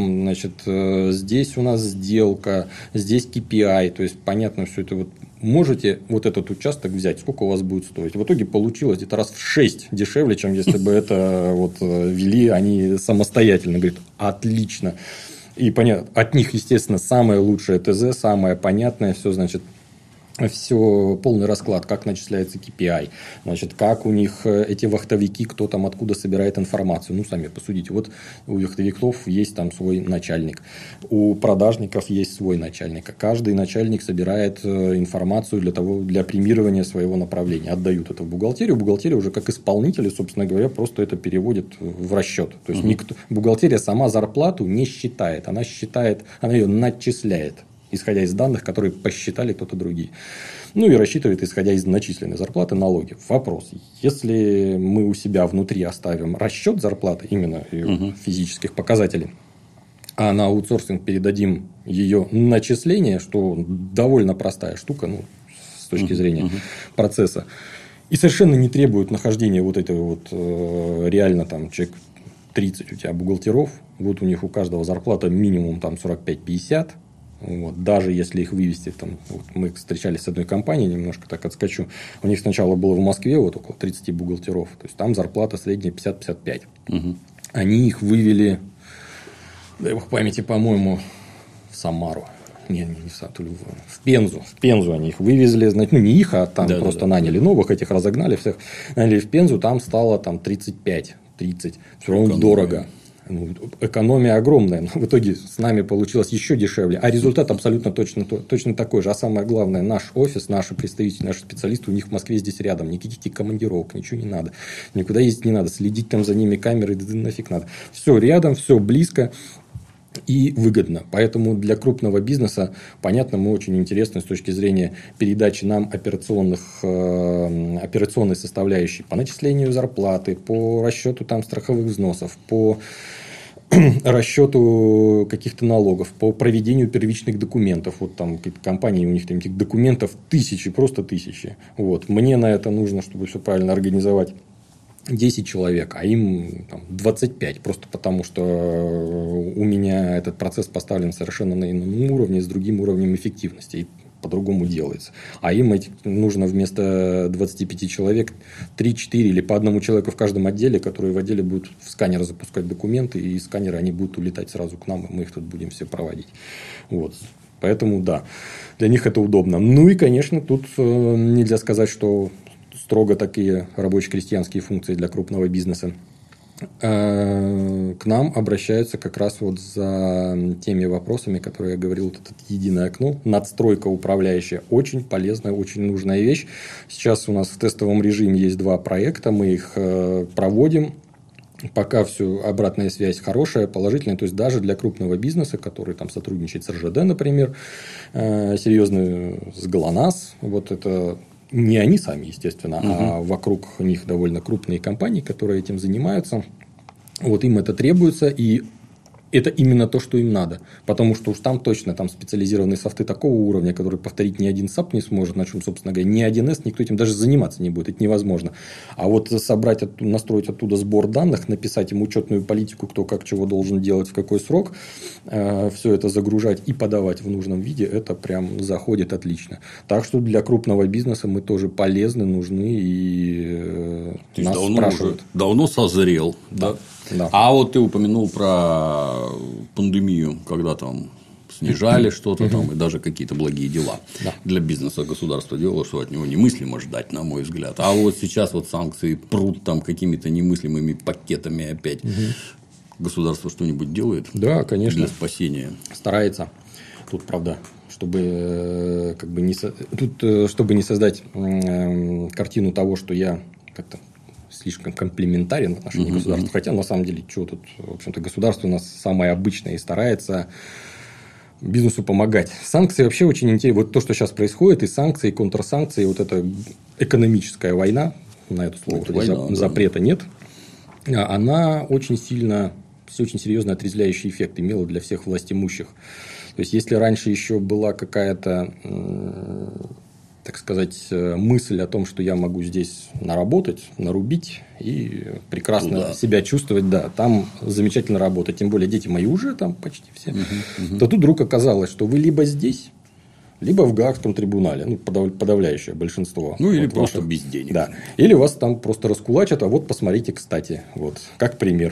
здесь у нас сделка, здесь KPI. То есть, понятно, все это можете этот участок взять, сколько у вас будет стоить. В итоге получилось где-то раз в 6 дешевле, чем если бы это вели они самостоятельно. Говорит, отлично. И понятно, от них, естественно, самое лучшее ТЗ, самое понятное, все, все полный расклад, как начисляется KPI, как у них эти вахтовики, кто откуда собирает информацию. Сами посудите. У вахтовиков есть свой начальник, у продажников есть свой начальник. Каждый начальник собирает информацию для премирования своего направления. Отдают это в бухгалтерию. Бухгалтерия уже как исполнители, собственно говоря, просто это переводит в расчет. То есть, бухгалтерия сама зарплату не считает. Она ее начисляет, исходя из данных, которые посчитали кто-то другие. И рассчитывает, исходя из начисленной зарплаты, налоги. Вопрос. Если мы у себя внутри оставим расчет зарплаты, именно физических показателей, а на аутсорсинг передадим ее начисление, что довольно простая штука, ну, с точки зрения процесса. И совершенно не требует нахождения вот этого вот реально там человек 30 у тебя бухгалтеров. Вот у них у каждого зарплата минимум там 45-50. Вот. Даже если их вывести, там, вот мы встречались с одной компанией, немножко так отскочу. У них сначала было в Москве вот около 30 бухгалтеров. То есть там зарплата средняя 50-55. Они их вывели, дай бог памяти, по-моему, в Самару. Не в Пензу. В Пензу они их вывезли. Ну, не их, а там просто наняли новых, этих разогнали всех. Наняли в Пензу, там стало там 35-30. Все равно дорого. Ну, экономия огромная. Но в итоге с нами получилось еще дешевле. А результат абсолютно точно такой же. А самое главное, наш офис, наши представители, наши специалисты у них в Москве здесь рядом. Никаких командировок, ничего не надо. Никуда ездить не надо. Следить там за ними камерой, да нафиг надо. Все рядом, все близко. И выгодно. Поэтому для крупного бизнеса, понятно, мы очень интересны с точки зрения передачи нам операционной составляющей по начислению зарплаты, по расчету там страховых взносов, по расчету каких-то налогов, по проведению первичных документов. Вот там какие-то компании, у них там этих документов тысячи, просто тысячи. Вот. Мне на это нужно, чтобы все правильно организовать, 10 человек, а им там, 25, просто потому что у меня этот процесс поставлен совершенно на ином уровне, с другим уровнем эффективности, и по-другому делается. А им нужно вместо 25 человек 3-4 или по одному человеку в каждом отделе, которые в отделе будут в сканер запускать документы, и из сканера они будут улетать сразу к нам, и мы их тут будем все проводить. Вот. Поэтому, да, для них это удобно. Ну и, конечно, тут нельзя сказать, что строго такие рабоче-крестьянские функции для крупного бизнеса. К нам обращаются как раз вот за теми вопросами, которые я говорил, вот это единое окно, надстройка управляющая. Очень полезная, очень нужная вещь. Сейчас у нас в тестовом режиме есть 2 проекта, мы их проводим. Пока все, обратная связь хорошая, положительная. То есть, даже для крупного бизнеса, который там сотрудничает с РЖД, например, серьезно с ГЛОНАСС, вот это... Не они сами, естественно, а вокруг них довольно крупные компании, которые этим занимаются. Вот им это требуется, и это именно то, что им надо. Потому что уж там точно там специализированные софты такого уровня, которые повторить ни один SAP не сможет, на чем, собственно говоря, ни 1С, никто этим даже заниматься не будет. Это невозможно. А вот собрать, настроить оттуда сбор данных, написать им учетную политику, кто как чего должен делать, в какой срок, все это загружать и подавать в нужном виде, это прям заходит отлично. Так что для крупного бизнеса мы тоже полезны, нужны, и нас спрашивают. Давно созрел. Да. Да. А вот ты упомянул про пандемию, когда там снижали что-то там, и даже какие-то благие дела. Да. Для бизнеса государство делало, что от него немыслимо ждать, на мой взгляд. А вот сейчас вот санкции прут там какими-то немыслимыми пакетами опять. Государство что-нибудь делает? Да, конечно. Для спасения? Старается. Тут, правда, чтобы как бы чтобы не создать картину того, что я как-то слишком комплиментарен в отношении государства. Хотя, на самом деле, что тут, в общем-то, государство у нас самое обычное и старается бизнесу помогать. Санкции вообще очень интересны. Вот то, что сейчас происходит, и санкции, и контрсанкции, вот эта экономическая война, на это слово запрета нет, она очень сильно, очень серьезный отрезвляющий эффект имела для всех властимущих. То есть, если раньше еще была какая-то, так сказать, мысль о том, что я могу здесь наработать, нарубить и прекрасно себя чувствовать, да, там замечательно работать, тем более дети мои уже там почти все, то тут вдруг оказалось, что вы либо здесь, либо в Гаагском трибунале, ну, подавляющее большинство. Ну, или просто без денег. Да. Или вас там просто раскулачат, а вот посмотрите, кстати, вот, как пример.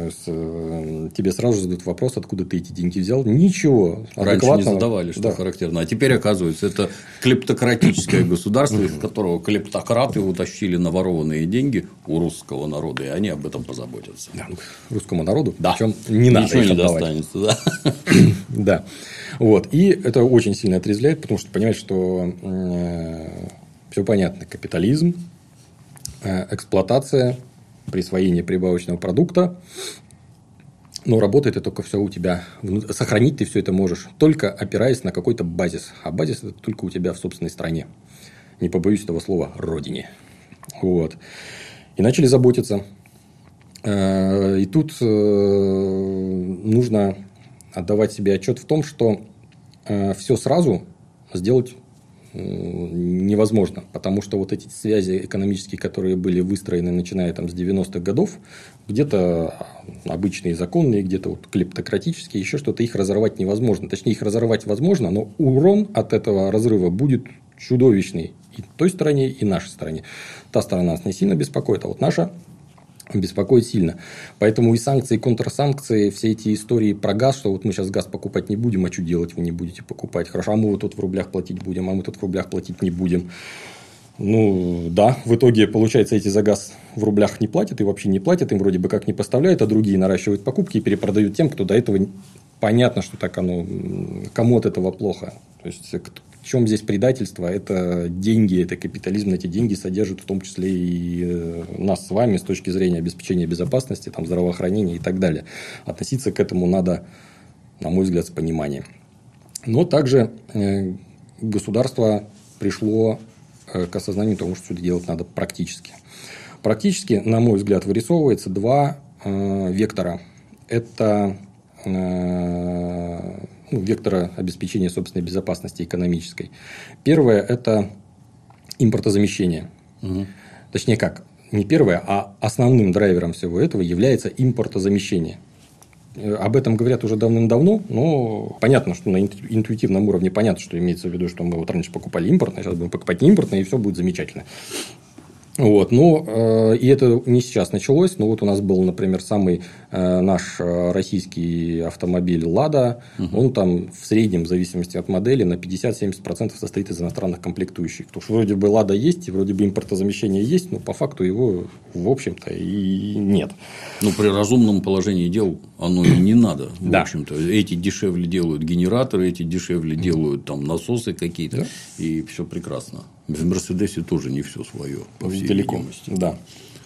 Тебе сразу же задают вопрос, откуда ты эти деньги взял. Ничего. Раньше не задавали, что характерно. А теперь, оказывается, это клептократическое государство, из которого клептократы утащили наворованные деньги у русского народа, и они об этом позаботятся. Да. Русскому народу? Да. Причем не надо ничего не достанется, да. Да. Вот. И это очень сильно отрезвляет, потому что понимаешь, что все понятно. Капитализм, эксплуатация, присвоение прибавочного продукта. Но работает это только все у тебя. Сохранить ты все это можешь, только опираясь на какой-то базис. А базис это только у тебя в собственной стране. Не побоюсь этого слова, родине. Вот. И начали заботиться. И тут нужно отдавать себе отчет в том, что все сразу сделать невозможно, потому что вот эти связи экономические, которые были выстроены, начиная там, с 90-х годов, где-то обычные законные, где-то вот клептократические, еще что-то, их разорвать невозможно. Точнее, их разорвать возможно, но урон от этого разрыва будет чудовищный и той стороне, и нашей стороне. Та сторона нас не сильно беспокоит, а вот наша беспокоит сильно. Поэтому и санкции, и контрсанкции, все эти истории про газ, что вот мы сейчас газ покупать не будем, а что делать, вы не будете покупать. Хорошо, а мы вот тут в рублях платить будем, а мы тут в рублях платить не будем. Ну, да, в итоге, получается, эти за газ в рублях не платят и вообще не платят, им вроде бы как не поставляют, а другие наращивают покупки и перепродают тем, кто до этого понятно, что так оно, кому от этого плохо. То есть, в чем здесь предательство? Это деньги, это капитализм. Эти деньги содержат в том числе и нас с вами с точки зрения обеспечения безопасности, там, здравоохранения и так далее. Относиться к этому надо, на мой взгляд, с пониманием. Но также государство пришло к осознанию того, что все это делать надо практически. Практически, на мой взгляд, вырисовывается два вектора. Это вектора обеспечения собственной безопасности экономической. Первое – это импортозамещение. Угу. Точнее, как? Не первое, а основным драйвером всего этого является импортозамещение. Об этом говорят уже давным-давно, но понятно, что на интуитивном уровне понятно, что имеется в виду, что мы вот раньше покупали импортное, сейчас будем покупать не импортное, и все будет замечательно. Вот, но и это не сейчас началось, но вот у нас был, например, самый наш российский автомобиль «Лада», он там в среднем, в зависимости от модели, на 50-70% состоит из иностранных комплектующих. Потому что вроде бы «Лада» есть, и вроде бы импортозамещение есть, но по факту его, в общем-то, и нет. Ну, при разумном положении дел оно и не надо. В общем-то, эти дешевле делают генераторы, эти дешевле делают там насосы какие-то, и все прекрасно. В «Мерседесе» тоже не все свое, по всей видимости. Да.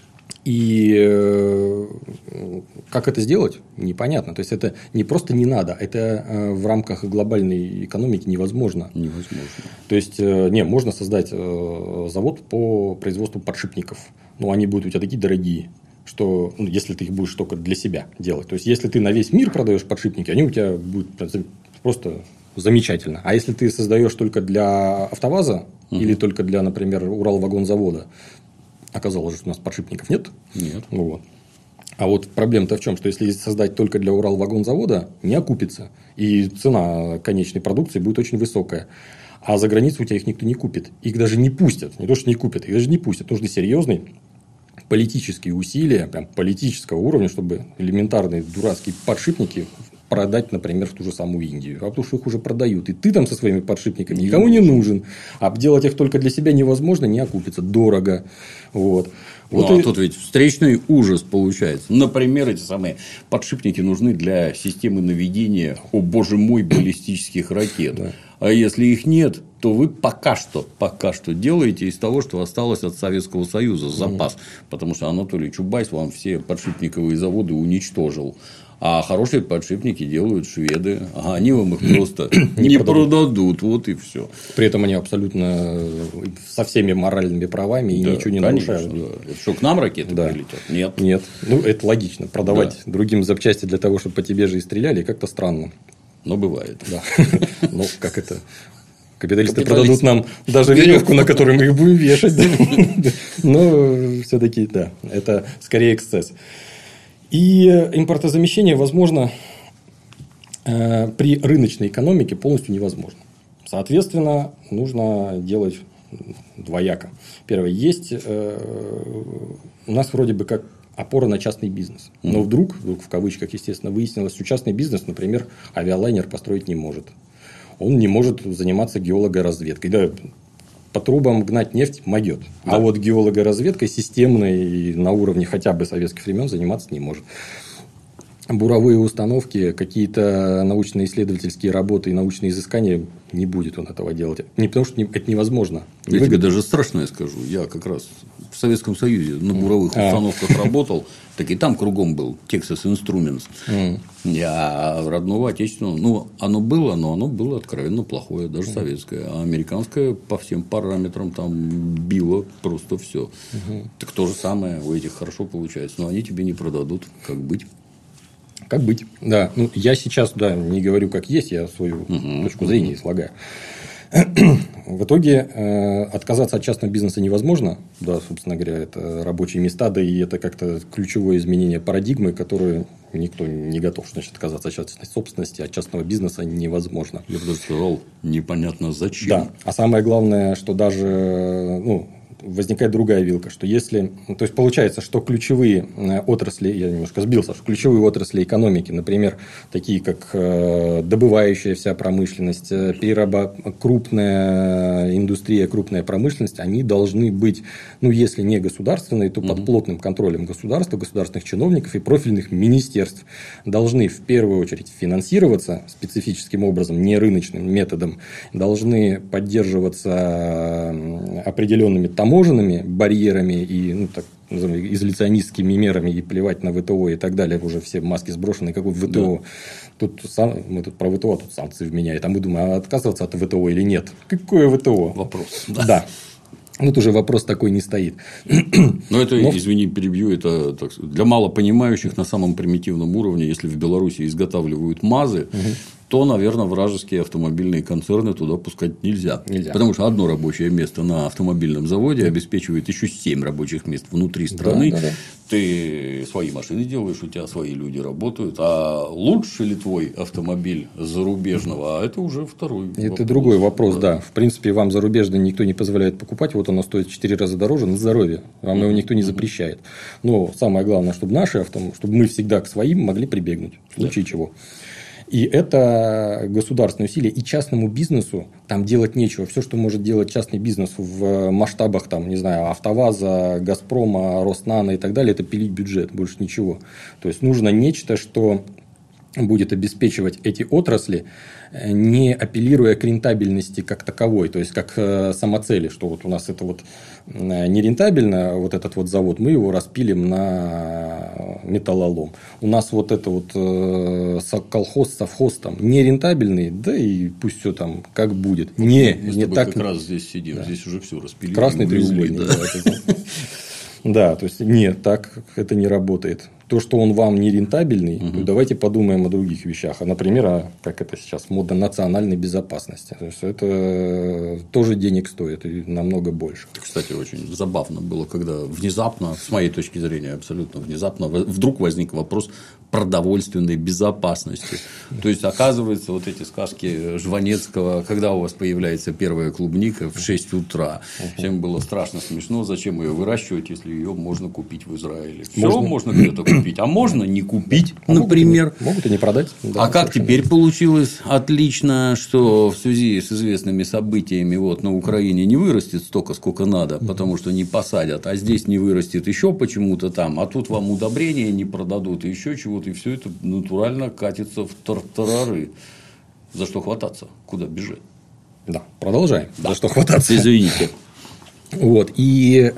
И как это сделать, непонятно. То есть, это не просто не надо, это в рамках глобальной экономики невозможно. То есть, можно создать завод по производству подшипников, но они будут у тебя такие дорогие, что если ты их будешь только для себя делать. То есть, если ты на весь мир продаешь подшипники, они у тебя будут просто замечательно. А если ты создаешь только для АвтоВАЗа или только для, например, Уралвагонзавода, оказалось, что у нас подшипников нет. Вот. А вот проблема-то в чем? Что если создать только для Уралвагонзавода, не окупится. И цена конечной продукции будет очень высокая. А за границу у тебя их никто не купит. Их даже не пустят. Не то, что не купят, их даже не пустят. Нужны серьезные политические усилия, прям политического уровня, чтобы элементарные дурацкие подшипники продать, например, в ту же самую Индию. А потому что их уже продают. И ты там со своими подшипниками никому не нужен. А делать их только для себя невозможно, не окупится. Дорого. Вот. А тут ведь встречный ужас получается. Например, эти самые подшипники нужны для системы наведения, о боже мой, баллистических ракет. Да. А если их нет, то вы пока что делаете из того, что осталось от Советского Союза, запас. Потому что Анатолий Чубайс вам все подшипниковые заводы уничтожил. А хорошие подшипники делают шведы. А они вам их просто не продадут. Вот и все. При этом они абсолютно со всеми моральными правами и ничего не нарушают. Да. Что, к нам ракеты прилетят? Нет. Ну, это логично. Продавать другим запчасти для того, чтобы по тебе же и стреляли, как-то странно. Но бывает. Да. Ну, как это? Капиталисты продадут нам даже веревку, на которой мы их будем вешать. Но все-таки, да, это скорее эксцесс. И импортозамещение возможно при рыночной экономике полностью невозможно. Соответственно, нужно делать двояко. Первое, есть у нас вроде бы как опора на частный бизнес. Но вдруг в кавычках, естественно, выяснилось, что частный бизнес, например, авиалайнер построить не может. Он не может заниматься геологоразведкой. Да, по трубам гнать нефть могет. Да. А вот геологоразведкой системной на уровне хотя бы советских времен заниматься не может. Буровые установки, какие-то научно-исследовательские работы и научные изыскания не будет он этого делать. Не потому, что это невозможно. Я тебе даже страшное скажу. Я как раз в Советском Союзе на буровых установках работал. Так и там кругом был Texas Instruments. А родного отечественного, оно было, но оно было откровенно плохое, даже советское. А американское по всем параметрам там било просто все. Так то же самое у этих хорошо получается. Но они тебе не продадут, как быть. Как быть? Да. Ну, я сейчас не говорю, как есть, я свою точку зрения излагаю. В итоге отказаться от частного бизнеса невозможно. Да, собственно говоря, это рабочие места, да и это как-то ключевое изменение парадигмы, которое никто не готов. Что значит отказаться от частной собственности, от частного бизнеса невозможно. Я бы даже сказал, непонятно зачем. Да. А самое главное, что даже возникает другая вилка, что если... То есть, получается, что ключевые отрасли, я немножко сбился, что ключевые отрасли экономики, например, такие как добывающая вся промышленность, крупная индустрия, крупная промышленность, они должны быть, если не государственные, то под плотным контролем государства, государственных чиновников и профильных министерств. Должны в первую очередь финансироваться специфическим образом, не рыночным методом, должны поддерживаться определенными таможенными барьерами и так называемыми изоляционистскими мерами и плевать на ВТО и так далее. Уже все маски сброшены. Какой ВТО? Да. Мы тут про ВТО, тут санкции вменяют. А мы думаем, отказываться от ВТО или нет? Какое ВТО? Вопрос. Да. Тут уже вопрос такой не стоит. Но это, извини, перебью, это для малопонимающих на самом примитивном уровне, если в Беларуси изготавливают МАЗы, то, наверное, вражеские автомобильные концерны туда пускать нельзя. Потому что одно рабочее место на автомобильном заводе обеспечивает еще 7 рабочих мест внутри страны. Да. Ты свои машины делаешь, у тебя свои люди работают. А лучше ли твой автомобиль зарубежного? А это уже второй вопрос. Это другой вопрос, да. В принципе, вам зарубежный никто не позволяет покупать. Вот оно стоит в 4 раза дороже на здоровье. Вам его никто не запрещает. Но самое главное, чтобы чтобы мы всегда к своим могли прибегнуть. В случае чего. И это государственные усилия. И частному бизнесу там делать нечего. Все, что может делать частный бизнес в масштабах, АвтоВАЗа, Газпрома, Роснано и так далее, это пилить бюджет. Больше ничего. То есть, нужно нечто, что будет обеспечивать эти отрасли, не апеллируя к рентабельности как таковой, то есть как самоцели, что вот у нас это нерентабельно, вот этот завод, мы его распилим на металлолом. У нас колхоз, совхоз нерентабельный, да и пусть все как будет. Мы с тобой так... как раз здесь сидим, да. Здесь уже все распилили. Красный треугольник. Да, то есть нет, так это не работает. То, что он вам не рентабельный, давайте подумаем о других вещах. Например, как это сейчас модно, национальной безопасности. То есть, это тоже денег стоит и намного больше. Кстати, очень забавно было, когда внезапно, с моей точки зрения, абсолютно внезапно, вдруг возник вопрос продовольственной безопасности. То есть, оказывается, вот эти сказки Жванецкого, когда у вас появляется первая клубника в 6 утра. Всем было страшно смешно, зачем ее выращивать, если ее можно купить в Израиле. Все можно где-то купить. А можно не купить, например. Могут и не продать. Да, как теперь получилось? Отлично, что в связи с известными событиями на Украине не вырастет столько, сколько надо, потому что не посадят, а здесь не вырастет еще почему-то там, а тут вам удобрения не продадут, и еще чего-то, и все это натурально катится в тартарары. За что хвататься? Куда бежать? Да, продолжаем. Да. За что хвататься? Извините. И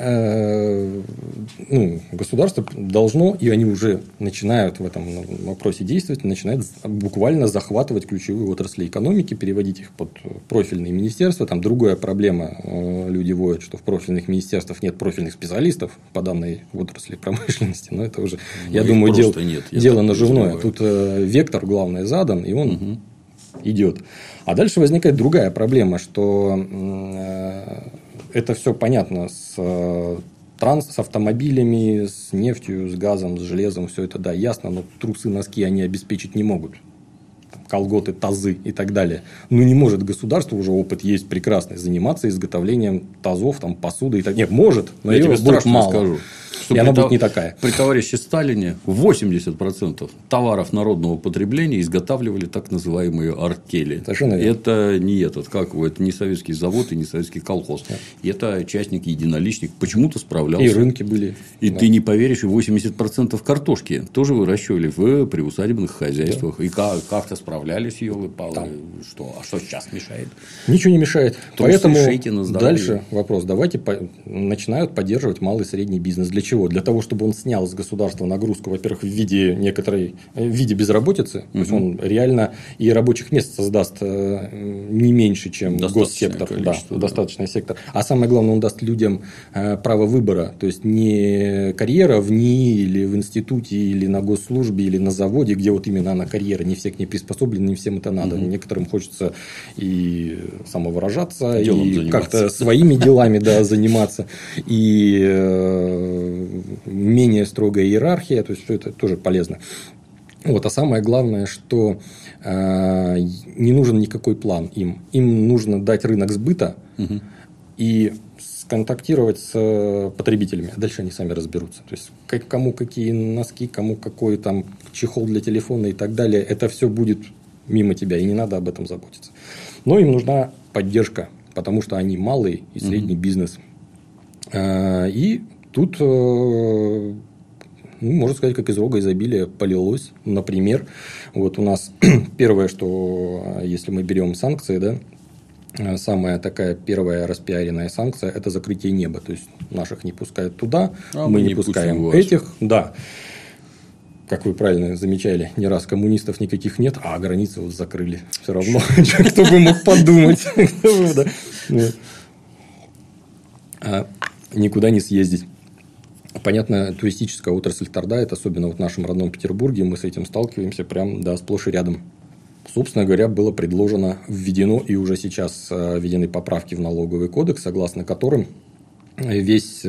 государство должно, и они уже начинают в этом вопросе действовать, начинают буквально захватывать ключевые отрасли экономики, переводить их под профильные министерства. Там другая проблема, люди воют, что в профильных министерствах нет профильных специалистов по данной отрасли промышленности, но это уже, я думаю, дело наживное. Тут вектор, главное, задан, и он идет. А дальше возникает другая проблема, что это все понятно с автомобилями, с нефтью, с газом, с железом, все это, да, ясно, но трусы, носки они обеспечить не могут. Колготы, тазы и так далее. Не может государство, уже опыт есть прекрасный, заниматься изготовлением тазов, посуды и так далее. Нет, может, но я тебе будет мало. Скажу. И она будет не такая. При товарище Сталине 80% товаров народного потребления изготавливали так называемые артели. Это не это не советский завод и не советский колхоз. Да. Это частник, единоличник. Почему-то справлялся. И рынки были. И ты не поверишь, и 80% картошки тоже выращивали в приусадебных хозяйствах. Да. И как-то справлялся. справлялись, елы-палы. Что? А что сейчас мешает? Ничего не мешает. Поэтому дальше вопрос. Давайте начинают поддерживать малый и средний бизнес. Для чего? Для того, чтобы он снял с государства нагрузку, во-первых, в виде безработицы. То есть он реально и рабочих мест создаст не меньше, чем госсектор. Достаточный сектор. А самое главное, он даст людям право выбора. То есть не карьера в НИИ или в институте, или на госслужбе, или на заводе, где вот именно она карьера. Не все к ней приспособлены, не всем это надо. Некоторым хочется и самовыражаться, и как-то своими делами заниматься, и менее строгая иерархия, то есть все это тоже полезно. А самое главное, что не нужен никакой план им. Им нужно дать рынок сбыта и контактировать с потребителями. Дальше они сами разберутся. То есть кому какие носки, кому какой там чехол для телефона и так далее. Это все будет мимо тебя, и не надо об этом заботиться. Но им нужна поддержка, потому что они малый и средний бизнес. И тут, можно сказать, как из рога изобилия полилось. Например, вот у нас первое, что если мы берем санкции, самая такая первая распиаренная санкция – это закрытие неба. То есть наших не пускают туда, мы не пускаем этих. Да. Как вы правильно замечали, не раз коммунистов никаких нет, а границы вот закрыли. Все равно, кто бы мог подумать. Никуда не съездить. Понятно, туристическая отрасль страдает, особенно в нашем родном Петербурге. Мы с этим сталкиваемся прям сплошь и рядом. Собственно говоря, было предложено, введено и уже сейчас введены поправки в налоговый кодекс, согласно которым весь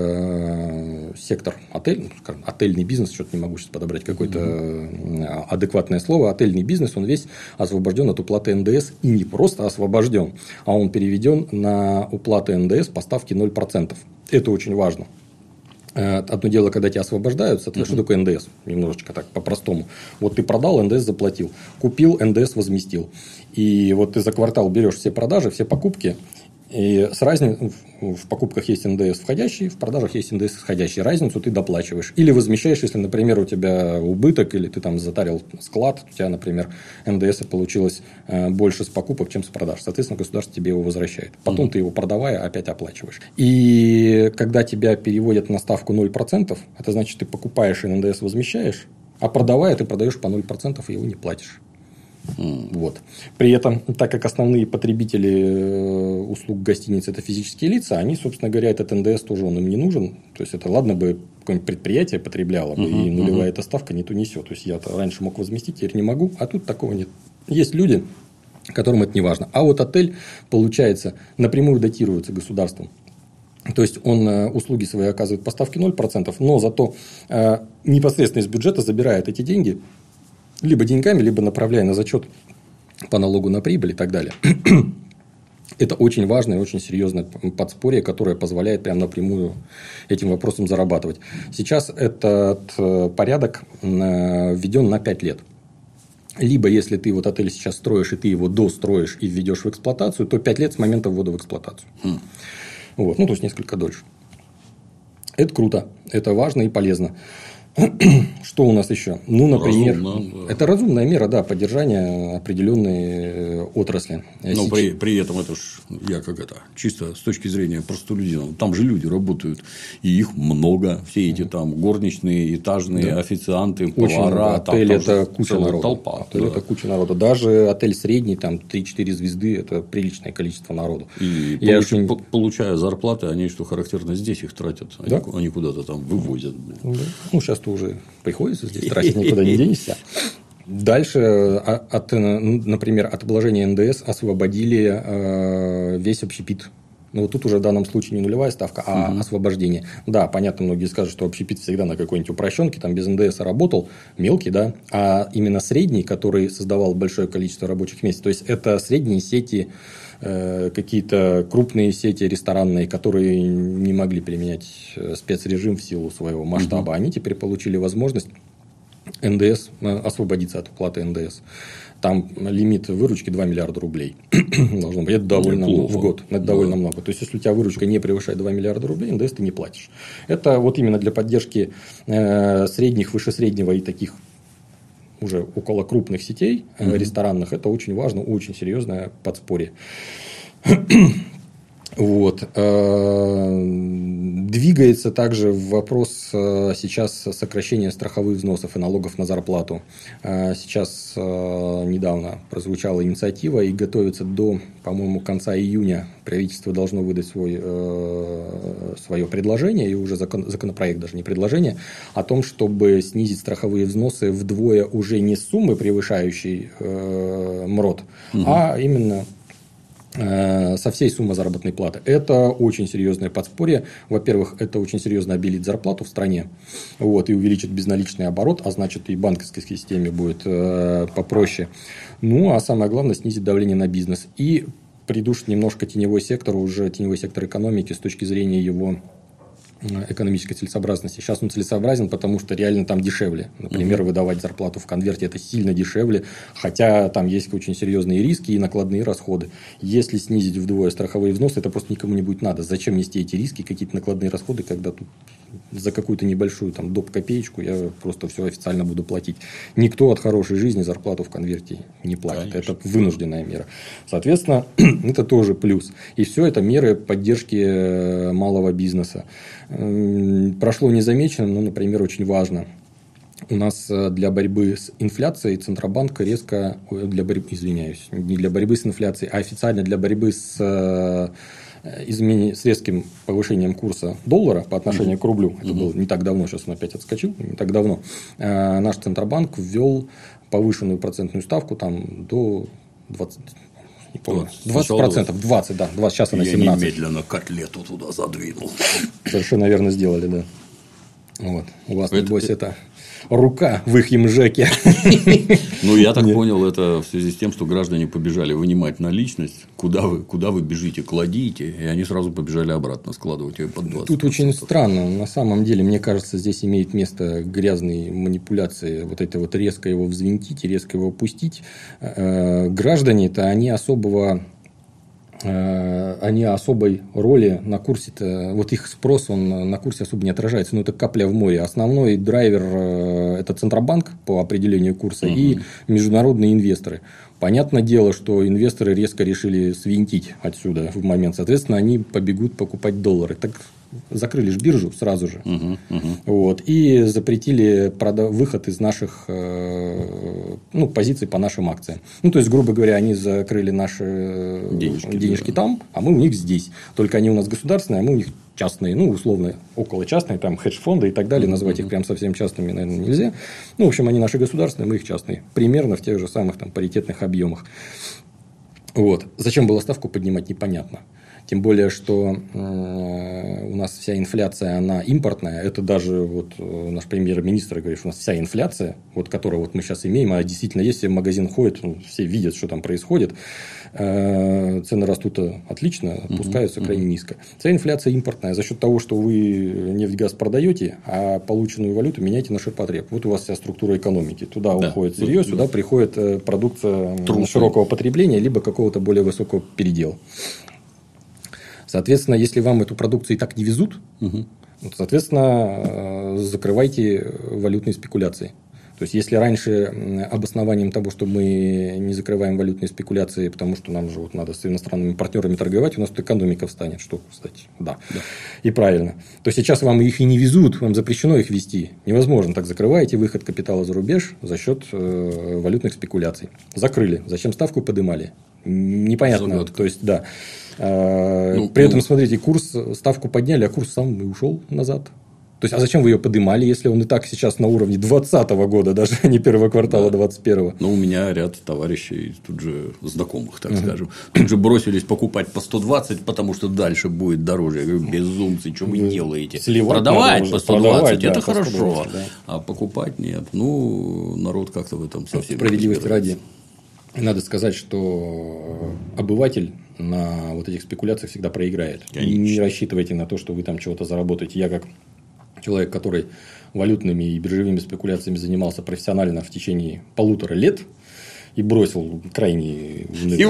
сектор отельный бизнес, что-то не могу сейчас подобрать какое-то адекватное слово, отельный бизнес, он весь освобожден от уплаты НДС, и не просто освобожден, а он переведен на уплаты НДС по ставке 0%. Это очень важно. Одно дело, когда тебя освобождают, соответственно, что такое НДС? Немножечко так по-простому. Вот ты продал, НДС заплатил. Купил, НДС возместил. И вот ты за квартал берешь все продажи, все покупки. И с разницей в покупках есть НДС входящий, в продажах есть НДС исходящий. Разницу ты доплачиваешь. Или возмещаешь, если, например, у тебя убыток, или ты там затарил склад, у тебя, например, НДС получилось больше с покупок, чем с продаж. Соответственно, государство тебе его возвращает. Потом ты его, продавая, опять оплачиваешь. И когда тебя переводят на ставку 0%, это значит, ты покупаешь и НДС возмещаешь, а продавая, ты продаешь по 0% и его не платишь. Вот. При этом, так как основные потребители услуг гостиниц это физические лица, они, собственно говоря, этот НДС тоже он им не нужен. То есть это ладно бы какое-нибудь предприятие потребляло бы, и нулевая эта ставка не то несет. То есть я раньше мог возместить, теперь не могу, а тут такого нет. Есть люди, которым это не важно. А вот отель, получается, напрямую датируется государством. То есть он услуги свои оказывает по ставке 0%, но зато непосредственно из бюджета забирает эти деньги. Либо деньгами, либо направляя на зачет по налогу на прибыль и так далее. Это очень важное и очень серьезное подспорье, которое позволяет прям напрямую этим вопросом зарабатывать. Сейчас этот порядок введен на 5 лет. Либо, если ты вот отель сейчас строишь, и ты его достроишь и введешь в эксплуатацию, то 5 лет с момента ввода в эксплуатацию. Вот. То есть, несколько дольше. Это круто, это важно и полезно. Что у нас еще? Например, это разумная мера, поддержания определенной отрасли. Но при этом это ж чисто с точки зрения простолюдинов. Там же люди работают, и их много. Все эти там горничные, этажные, официанты, повара. Отель это куча народа. Толпа. Отель это куча народа. Даже отель средний, там 3-4 звезды, это приличное количество народу. И получая зарплаты, они, что характерно, здесь их тратят. Они куда-то там вывозят. Сейчас уже приходится здесь тратить, никуда не денешься. Дальше, например, от обложения НДС освободили весь общепит. Тут уже в данном случае не нулевая ставка, а освобождение. Да, понятно, многие скажут, что общепит всегда на какой-нибудь упрощенке, там без НДС работал, мелкий, а именно средний, который создавал большое количество рабочих мест. То есть, это средние сети, какие-то крупные сети ресторанные, которые не могли применять спецрежим в силу своего масштаба, они теперь получили возможность НДС освободиться от уплаты НДС. Там лимит выручки 2 миллиарда рублей. Должно быть. Это довольно много в год. Это довольно много. То есть, если у тебя выручка не превышает 2 миллиарда рублей, НДС ты не платишь. Это вот именно для поддержки средних, выше среднего и таких уже около крупных сетей ресторанных, это очень важно, очень серьезное подспорье. Вот. Двигается также вопрос сейчас сокращения страховых взносов и налогов на зарплату. Сейчас недавно прозвучала инициатива и готовится до, по-моему, конца июня. Правительство должно выдать свое предложение, и уже законопроект, даже не предложение, о том, чтобы снизить страховые взносы вдвое уже не с суммы, превышающей МРОТ, а именно со всей суммы заработной платы. Это очень серьезное подспорье. Во-первых, это очень серьезно обелит зарплату в стране, вот, и увеличит безналичный оборот, а значит, и банковской системе будет попроще. Ну, а самое главное, снизит давление на бизнес и придушит немножко теневой сектор экономики с точки зрения его экономической целесообразности. Сейчас он целесообразен, потому что реально там дешевле. Например, выдавать зарплату в конверте – это сильно дешевле, хотя там есть очень серьезные риски и накладные расходы. Если снизить вдвое страховые взносы, это просто никому не будет надо. Зачем нести эти риски, какие-то накладные расходы, когда тут за какую-то небольшую там доп. Копеечку я просто все официально буду платить. Никто от хорошей жизни зарплату в конверте не платит. Конечно. Это вынужденная мера. Соответственно, это тоже плюс. И все это меры поддержки малого бизнеса. Прошло незамеченно, но, например, очень важно. У нас для борьбы с инфляцией Центробанк резко... не для борьбы с инфляцией, а официально для борьбы с резким повышением курса доллара по отношению к рублю. Это было не так давно, сейчас он опять отскочил, не так давно. Наш Центробанк ввел повышенную процентную ставку там, до 20%. Не помню. 20%, 20, да. 20, сейчас она 17. Я немедленно котлету туда задвинул. Совершенно верно сделали, да. Вот. У вас, небось, это рука в их МЖЭКе. Ну, я так понял, это в связи с тем, что граждане побежали вынимать наличность. Куда вы бежите, кладите. И они сразу побежали обратно складывать ее под 20%. Тут очень странно. На самом деле, мне кажется, здесь имеет место грязные манипуляции. Вот это вот резко его взвинтить и резко его опустить. Граждане-то, они особой роли на курсе-то, вот их спрос, он на курсе особо не отражается, но это капля в море. Основной драйвер – это Центробанк по определению курса и международные инвесторы. Понятное дело, что инвесторы резко решили свинтить отсюда в момент, соответственно, они побегут покупать доллары. Так закрыли же биржу сразу же. Вот, и запретили выход из наших позиций по нашим акциям. Ну, то есть, грубо говоря, они закрыли наши денежки там, а мы у них здесь. Только они у нас государственные, а мы у них частные, ну, условно, около частные, там, хедж-фонды и так далее. Назвать их прям совсем частными, наверное, нельзя. Ну, в общем, они наши государственные, мы их частные. Примерно в тех же самых там паритетных объемах. Вот. Зачем было ставку поднимать, непонятно. Тем более, что у нас вся инфляция, она импортная. Это даже вот наш премьер-министр говорит, что у нас вся инфляция, вот, которую вот мы сейчас имеем, а действительно есть, все в магазин ходят, все видят, что там происходит. Цены растут отлично, опускаются крайне низко. Вся инфляция импортная за счет того, что вы нефть, газ продаете, а полученную валюту меняете на ширпотреб. Вот у вас вся структура экономики. Туда уходит сырье, сюда приходит продукция широкого потребления, либо какого-то более высокого передела. Соответственно, если вам эту продукцию и так не везут, соответственно, закрывайте валютные спекуляции. То есть, если раньше обоснованием того, что мы не закрываем валютные спекуляции, потому что нам же вот надо с иностранными партнерами торговать, у нас тут экономика встанет. Что, кстати, да. И правильно. То сейчас вам их и не везут, вам запрещено их вести. Невозможно. Так закрываете выход капитала за рубеж за счет валютных спекуляций. Закрыли. Зачем ставку поднимали? Непонятно. Загадка. То есть, да. При этом, смотрите, ставку подняли, а курс сам и ушел назад. То есть, а зачем вы ее поднимали, если он и так сейчас на уровне 2020 года, даже не первого квартала 2021? Ну, у меня ряд товарищей, тут же знакомых, так скажем, тут же бросились покупать по 120, потому что дальше будет дороже. Я говорю, безумцы, что вы делаете? Продавать по 120, это хорошо, 120, да. А покупать нет. Ну, народ как-то в этом совсем. Справедливости ради. Надо сказать, что обыватель на вот этих спекуляциях всегда проиграет. Конечно. Не рассчитывайте на то, что вы там чего-то заработаете. Я как человек, который валютными и биржевыми спекуляциями занимался профессионально в течение 1,5 лет и бросил крайне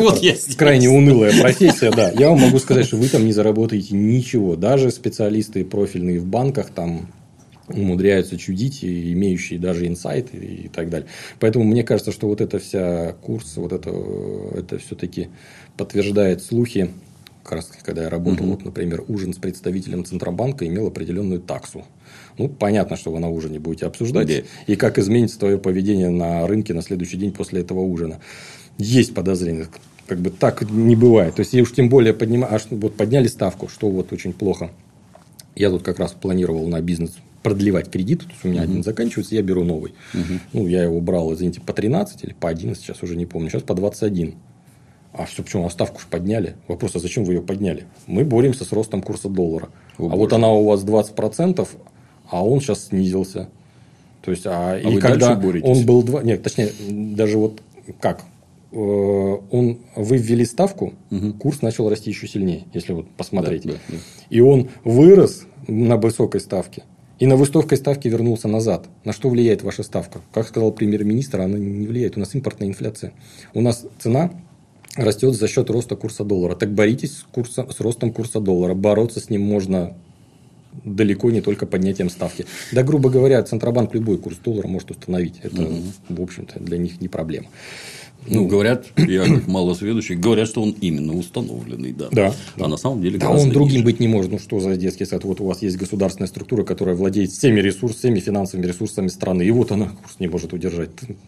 унылая профессия, да, я вам могу сказать, что вы там не заработаете ничего. Даже специалисты профильные в банках там умудряются чудить, и имеющие даже инсайт и так далее. Поэтому мне кажется, что вот эта вся курс, вот это все-таки подтверждает слухи. Как раз когда я работал, вот, например, ужин с представителем Центробанка имел определенную таксу. Ну, понятно, что вы на ужине будете обсуждать, и как изменится твое поведение на рынке на следующий день после этого ужина. Есть подозрение, как бы так не бывает. То есть, и уж тем более вот подняли ставку, что вот очень плохо. Я тут как раз планировал на бизнес продлевать кредит, то есть у меня один заканчивается, я беру новый. Ну, я его брал, извините, по 13 или по 11, сейчас уже не помню, сейчас по 21. А все почему? А ставку же подняли. Вопрос, а зачем вы ее подняли? Мы боремся с ростом курса доллара. Вот она у вас 20%, а он сейчас снизился. То есть, и когда он был 2... Нет, точнее, даже вот как? Вы ввели ставку, курс начал расти еще сильнее, если вот посмотреть. Да. И он вырос на высокой ставке. И на высокой ставке вернулся назад. На что влияет ваша ставка? Как сказал премьер-министр, она не влияет. У нас импортная инфляция. У нас цена растет за счет роста курса доллара. Так боритесь с ростом курса доллара. Бороться с ним можно далеко не только поднятием ставки. Да, грубо говоря, Центробанк любой курс доллара может установить. Это, в общем-то, для них не проблема. Ну, говорят, я как малосведущий, говорят, что он именно установленный, да. Да. А на самом деле он другим ниже быть не может. Ну, что за детский сад? Вот у вас есть государственная структура, которая владеет всеми финансовыми ресурсами страны. И вот она курс не может удержать.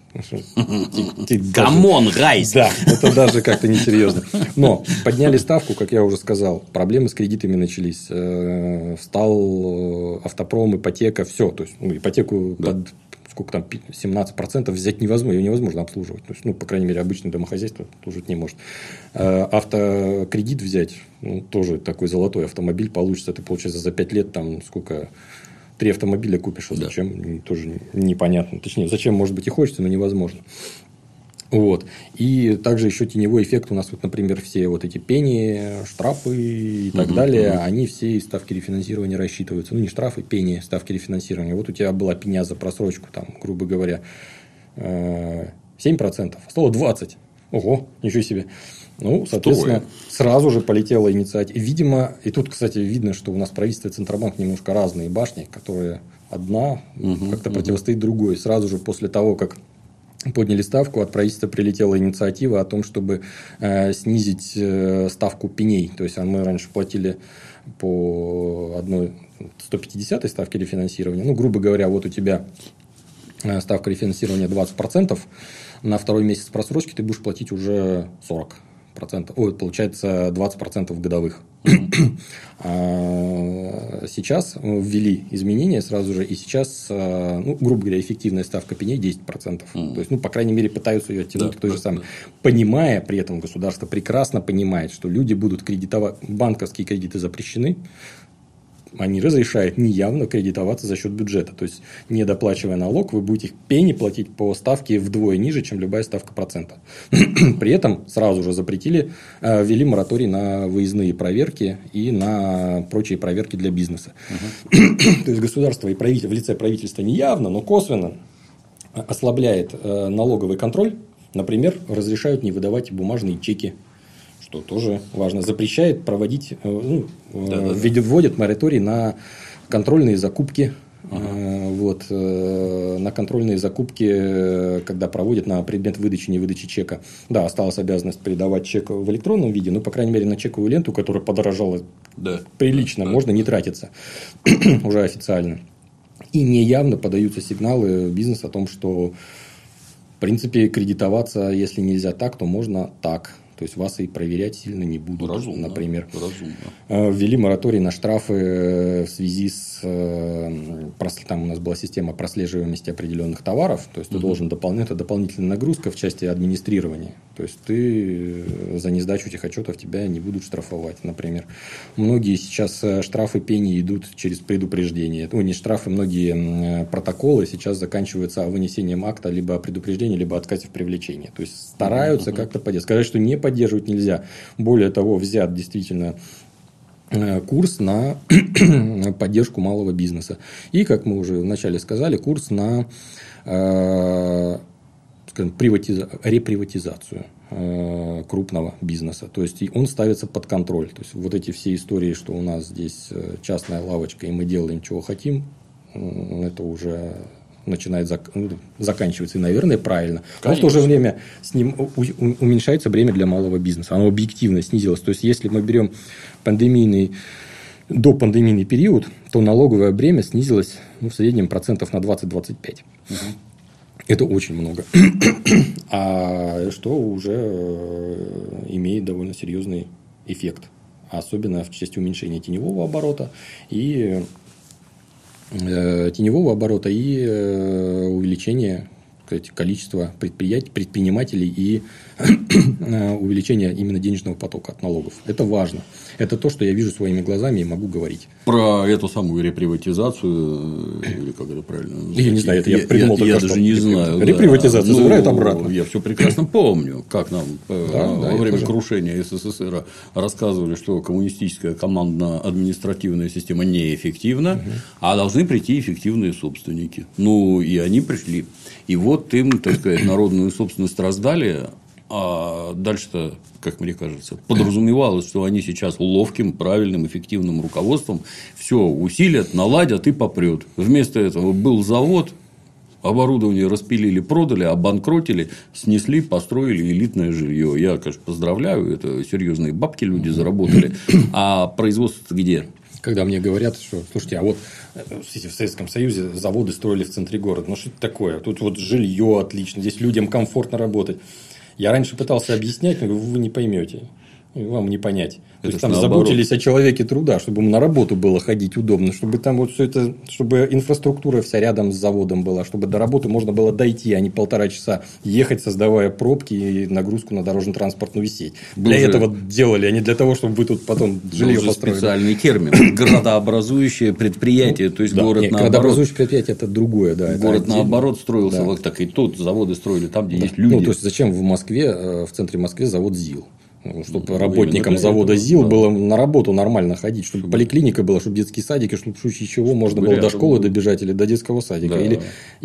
Камон, гайс! Да, это даже как-то несерьезно. Но подняли ставку, как я уже сказал, проблемы с кредитами начались. Встал автопром, ипотека, все. То есть, ипотеку под... сколько там, 17% взять невозможно, ее невозможно обслуживать. То есть, по крайней мере, обычное домохозяйство служить не может. Автокредит взять, тоже такой золотой автомобиль получится. Ты, получается, за 5 лет там сколько... 3 автомобиля купишь, а зачем? Тоже непонятно. Точнее, зачем, может быть, и хочется, но невозможно. Вот. И также еще теневой эффект у нас, вот, например, все вот эти пени, штрафы и так далее, они все из ставки рефинансирования рассчитываются. Ну, не штрафы, пени, ставки рефинансирования. Вот у тебя была пеня за просрочку, там, грубо говоря, 7%, а стало 20%. Ого, ничего себе. Ну, соответственно, сразу же полетела инициатива. Видимо, и тут, кстати, видно, что у нас правительство и Центробанк немножко разные башни, которые одна как-то противостоит другой. Сразу же после того, как подняли ставку, от правительства прилетела инициатива о том, чтобы снизить ставку пеней. То есть, мы раньше платили по одной 150-й ставке рефинансирования. Ну, грубо говоря, вот у тебя ставка рефинансирования 20%, на второй месяц просрочки ты будешь платить уже 40%. Получается 20% годовых. Сейчас ввели изменения сразу же, и сейчас, грубо говоря, эффективная ставка пеней 10%. То есть, по крайней мере, пытаются ее оттянуть к той же самой. Понимая, при этом государство прекрасно понимает, что люди будут кредитовать, банковские кредиты запрещены, они разрешают неявно кредитоваться за счет бюджета. То есть, не доплачивая налог, вы будете пени платить по ставке вдвое ниже, чем любая ставка процента. При этом сразу же ввели мораторий на выездные проверки и на прочие проверки для бизнеса. То есть, государство и в лице правительства неявно, но косвенно ослабляет налоговый контроль. Например, разрешают не выдавать бумажные чеки, что тоже важно, запрещает проводить, вводит мораторий на контрольные закупки. На контрольные закупки, когда проводят на предмет выдачи, не выдачи чека. Да, осталась обязанность передавать чек в электронном виде, но, по крайней мере, на чековую ленту, которая подорожала прилично, можно не тратиться уже официально. И неявно подаются сигналы бизнеса о том, что, в принципе, кредитоваться, если нельзя так, то можно так. То есть, вас и проверять сильно не будут, например. Ввели мораторий на штрафы в связи с... Там у нас была система прослеживаемости определенных товаров. То есть, ты должен это дополнительная нагрузка в части администрирования. То есть, ты за несдачу этих отчетов тебя не будут штрафовать, например. Многие сейчас штрафы пени идут через предупреждение. Не штрафы, многие протоколы сейчас заканчиваются вынесением акта либо о предупреждении, либо отказе в привлечении. То есть, стараются как-то поддержать. Сказать, что не поддерживать нельзя. Более того, взят действительно курс на поддержку малого бизнеса. И, как мы уже вначале сказали, курс на реприватизацию крупного бизнеса. То есть, он ставится под контроль. То есть, вот эти все истории, что у нас здесь частная лавочка, и мы делаем, чего хотим, это уже начинает заканчиваться, и, наверное, правильно. Но в то же время с ним уменьшается бремя для малого бизнеса. Оно объективно снизилось. То есть, если мы берем допандемийный период, то налоговое бремя снизилось в среднем процентов на 20-25. Угу. Это очень много. А что уже имеет довольно серьезный эффект. Особенно в части уменьшения теневого оборота и увеличения, кстати, количества предпринимателей и увеличения именно денежного потока от налогов. Это важно. Это то, что я вижу своими глазами и могу говорить. Про эту самую реприватизацию, или как это правильно называется? Я не знаю, это я придумал только что. Я даже не знаю. Реприватизацию забирают обратно. Я все прекрасно помню, как нам во время крушения СССР рассказывали, что коммунистическая командно-административная система неэффективна, а должны прийти эффективные собственники. Ну, и они пришли. И вот им, так сказать, народную собственность раздали, а дальше-то, как мне кажется, подразумевалось, что они сейчас ловким, правильным, эффективным руководством все усилят, наладят и попрет. Вместо этого был завод, оборудование распилили, продали, обанкротили, снесли, построили элитное жилье. Я, конечно, поздравляю, это серьезные бабки люди заработали. А производство где? Когда мне говорят, что, слушайте, а вот в Советском Союзе заводы строили в центре города. Ну, что это такое? Тут вот жилье отлично, здесь людям комфортно работать. Я раньше пытался объяснять, но вы не поймете. Вам не понять. То есть, там заботились о человеке труда, чтобы ему на работу было ходить удобно, чтобы там вот все это, чтобы инфраструктура вся рядом с заводом была, чтобы до работы можно было дойти, а не 1,5 часа ехать, создавая пробки и нагрузку на дорожно-транспортную висеть. Для этого делали, а не для того, чтобы вы тут потом жилье построили. Специальный термин. Градообразующее предприятие, то есть город наоборот. Градообразующее предприятие – это другое, да. Город наоборот строился, вот так и тут заводы строили там, где есть люди. Ну, то есть, зачем в Москве, в центре Москвы завод ЗИЛ? Чтобы работникам завода ЗИЛ было на работу нормально ходить, чтобы поликлиника была, чтобы детский садик, и чтобы в случае чего можно было до школы добежать или до детского садика. Да.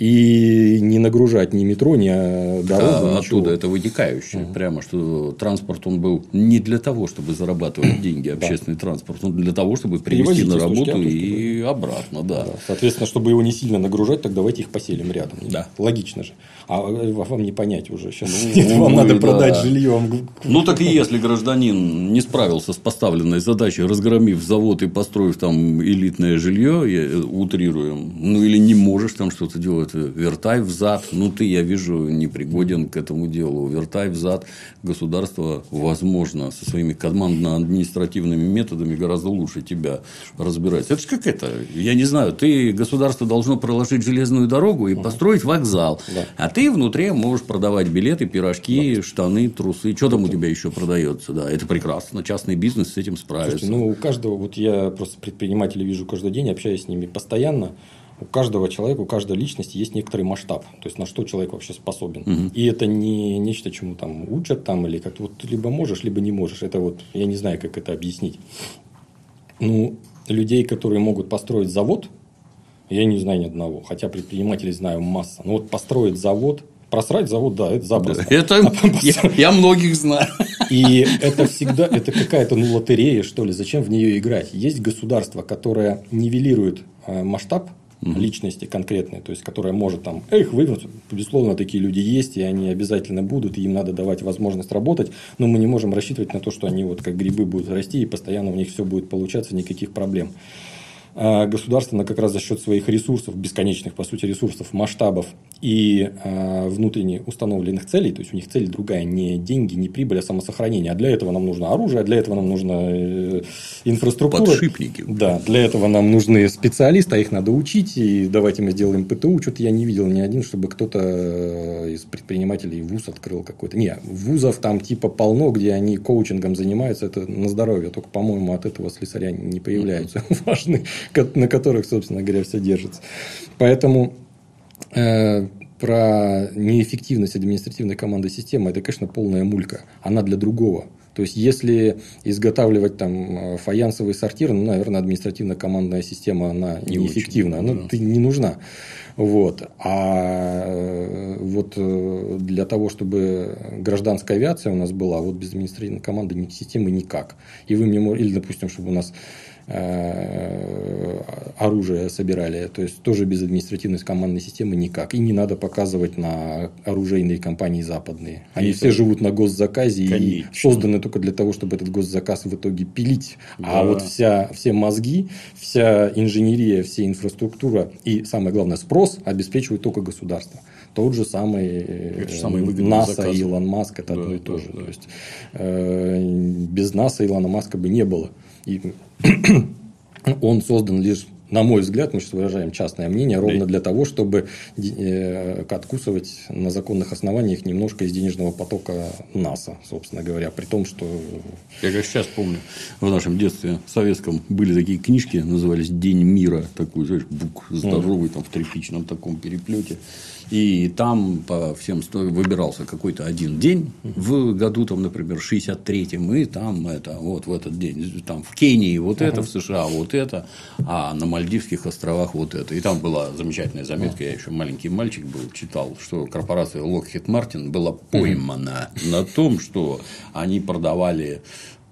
И не нагружать ни метро, ни дорогу. Оттуда это вытекающее. Прямо, что транспорт он был не для того, чтобы зарабатывать деньги, общественный транспорт, он для того, чтобы привезти на работу и обратно. Да. Соответственно, чтобы его не сильно нагружать, так давайте их поселим рядом. Да. Логично же. А вам не понять уже сейчас. Вам надо продать жилье. Ну, так и если гражданин не справился с поставленной задачей, разгромив завод и построив там элитное жилье, утрируем, ну или не можешь там что-то делать, вертай взад. Ну, ты, я вижу, непригоден к этому делу. Вертай взад. Государство, возможно, со своими командно-административными методами гораздо лучше тебя разбирается. Это же как это? Я не знаю. Государство должно проложить железную дорогу и построить вокзал. Да. А ты внутри можешь продавать билеты, пирожки, штаны, трусы. Что там у тебя еще продается? Да, это прекрасно. Частный бизнес с этим справится. Слушайте, у каждого, вот я просто предпринимателей вижу каждый день, общаюсь с ними постоянно. У каждого человека, у каждой личности есть некоторый масштаб. То есть, на что человек вообще способен. Угу. И это не нечто, чему там учат, там, или как-то вот либо можешь, либо не можешь. Это вот, я не знаю, как это объяснить. Людей, которые могут построить завод, я не знаю ни одного. Хотя предпринимателей знаю масса. Но вот построить завод, просрать завод, да, это запросто. Это я многих знаю. И это всегда, это какая-то лотерея, что ли. Зачем в нее играть? Есть государство, которое нивелирует масштаб личности конкретной, то есть, которая может там, выгнуть. Безусловно, такие люди есть, и они обязательно будут, и им надо давать возможность работать, но мы не можем рассчитывать на то, что они вот как грибы будут расти, и постоянно у них все будет получаться, никаких проблем. Государство как раз за счет своих ресурсов, бесконечных, по сути, ресурсов, масштабов и внутренне установленных целей, то есть, у них цель другая, не деньги, не прибыль, а самосохранение. А для этого нам нужно оружие, а для этого нам нужна инфраструктура. Подшипники. Да, для этого нам нужны специалисты, а их надо учить, и давайте мы сделаем ПТУ. Что-то я не видел ни один, чтобы кто-то из предпринимателей вуз открыл какой-то. Не, вузов там типа полно, где они коучингом занимаются, это на здоровье, только, по-моему, от этого слесаря не появляются важные, на которых, собственно говоря, все держится. Поэтому про неэффективность административной команды системы, это, конечно, полная мулька. Она для другого. То есть, если изготавливать там фаянсовый сортир, наверное, административно-командная система, она неэффективна, она не нужна. Вот. А вот для того, чтобы гражданская авиация у нас была, вот без административной команды системы никак. И вы мне можете, или, допустим, чтобы у нас оружие собирали, то есть тоже без административной командной системы никак. И не надо показывать на оружейные компании западные. Они все живут на госзаказе и созданы только для того, чтобы этот госзаказ в итоге пилить. Да. А вот все мозги, вся инженерия, вся инфраструктура и, самое главное, спрос обеспечивает только государство. Тот же самый НАСА и Илон Маск, это одно и то же. То есть, без НАСА и Илона Маска бы не было. И он создан лишь, на мой взгляд, мы сейчас выражаем частное мнение, ровно для того, чтобы откусывать на законных основаниях немножко из денежного потока НАСА, собственно говоря. При том, что... Я как сейчас помню, в нашем детстве советском были такие книжки, назывались «День мира». Такой, знаешь, бук здоровый, там, в тряпичном таком переплете. И там по всем выбирался какой-то один день в году, там, например, 63-м, и там это, вот в этот день, там в Кении вот это, в США вот это, а на Мальдивских островах вот это. И там была замечательная заметка, я еще маленький мальчик был, читал, что корпорация Lockheed Martin была поймана на том, что они продавали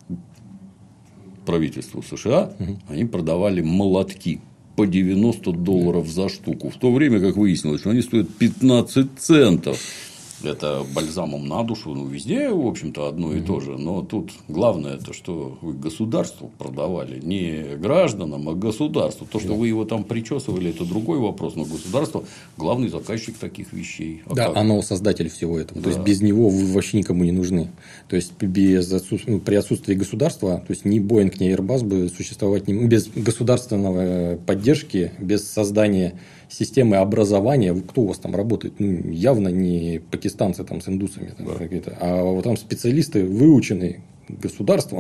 правительству США, они продавали молотки по $90 за штуку. В то время, как выяснилось, что они стоят 15 центов. Это бальзамом на душу, ну, везде, в общем-то, одно и то же. Но тут главное, это, что вы государству продавали, не гражданам, а государству. То, что вы его там причесывали, это другой вопрос. Но государство – главный заказчик таких вещей. Да, оно создатель всего этого. Да. То есть, без него вы вообще никому не нужны. То есть, при отсутствии государства, то есть, ни Boeing, ни Airbus бы существовать не могли. Без государственной поддержки, без создания системы образования, кто у вас там работает? Ну, явно не пакистанцы там, с индусами, там, а вот там специалисты, выученные государством,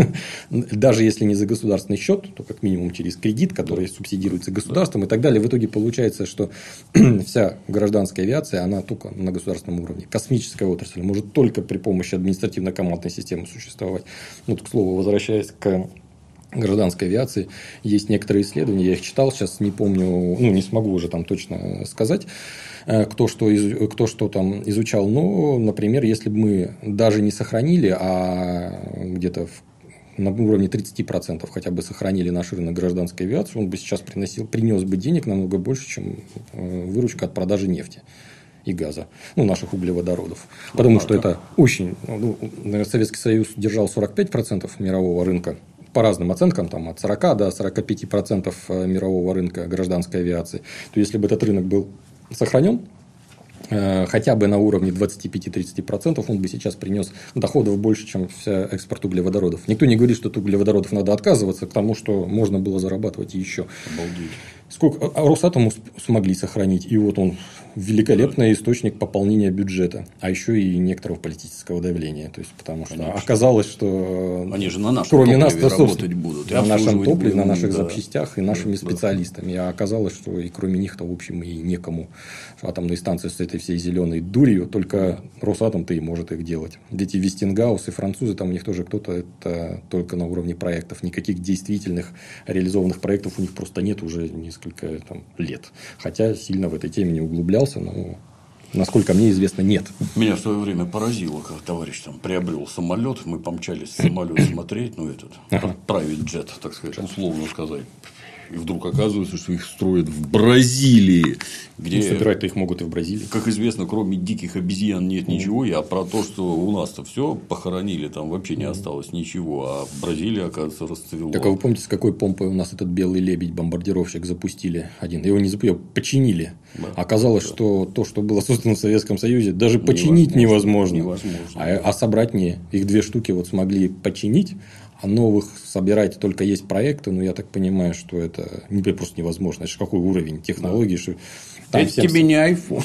даже если не за государственный счет, то как минимум через кредит, который субсидируется государством и так далее. В итоге получается, что вся гражданская авиация, она только на государственном уровне. Космическая отрасль может только при помощи административно-командной системы существовать. Вот, к слову, возвращаясь к гражданской авиации, есть некоторые исследования, я их читал, сейчас не помню, ну, не смогу уже там точно сказать, кто что там изучал, но, например, если бы мы даже не сохранили, а где-то на уровне 30% хотя бы сохранили наш рынок гражданской авиации, он бы сейчас принес бы денег намного больше, чем выручка от продажи нефти и газа, ну, наших углеводородов. Потому что это очень... Ну, Советский Союз держал 45% мирового рынка, по разным оценкам, там, от 40 до 45% мирового рынка гражданской авиации, то если бы этот рынок был сохранен хотя бы на уровне 25-30%, он бы сейчас принес доходов больше, чем вся экспорт углеводородов. Никто не говорит, что от углеводородов надо отказываться, к тому, что можно было зарабатывать еще. Обалдеть. Сколько Росатому смогли сохранить, и вот он великолепный источник пополнения бюджета, а еще и некоторого политического давления. То есть, потому что оказалось, что они же на нашем кроме нас работать будут, на нашем топливе, на наших запчастях и нашими специалистами. А оказалось, что и кроме них-то, в общем, и некому. Атомные станции с этой всей зеленой дурью, только Росатом-то и может их делать. Эти Вестингаус и французы, там у них тоже кто-то, это только на уровне проектов. Никаких действительных реализованных проектов у них просто нет уже несколько лет. Хотя сильно в этой теме не углублялся, но, насколько мне известно, нет. Меня в свое время поразило, как товарищ там приобрел самолет, мы помчались самолет смотреть, ну, этот private jet, так сказать, условно сказать. И вдруг оказывается, что их строят в Бразилии, где... собирать-то их могут и в Бразилии. Как известно, кроме диких обезьян нет ничего. А про то, что у нас-то все похоронили, там вообще не осталось ничего. А в Бразилии, оказывается, расцвело. Так, а вы помните, с какой помпой у нас этот белый лебедь, бомбардировщик, запустили один? Его не запустили, починили. Да. Оказалось, что то, что было создано в Советском Союзе, даже починить невозможно. А собрать не. Их 2 штуки вот смогли починить. А новых собирать только есть проекты, но я так понимаю, что это просто невозможно. Это же какой уровень технологий, что это тебе не iPhone.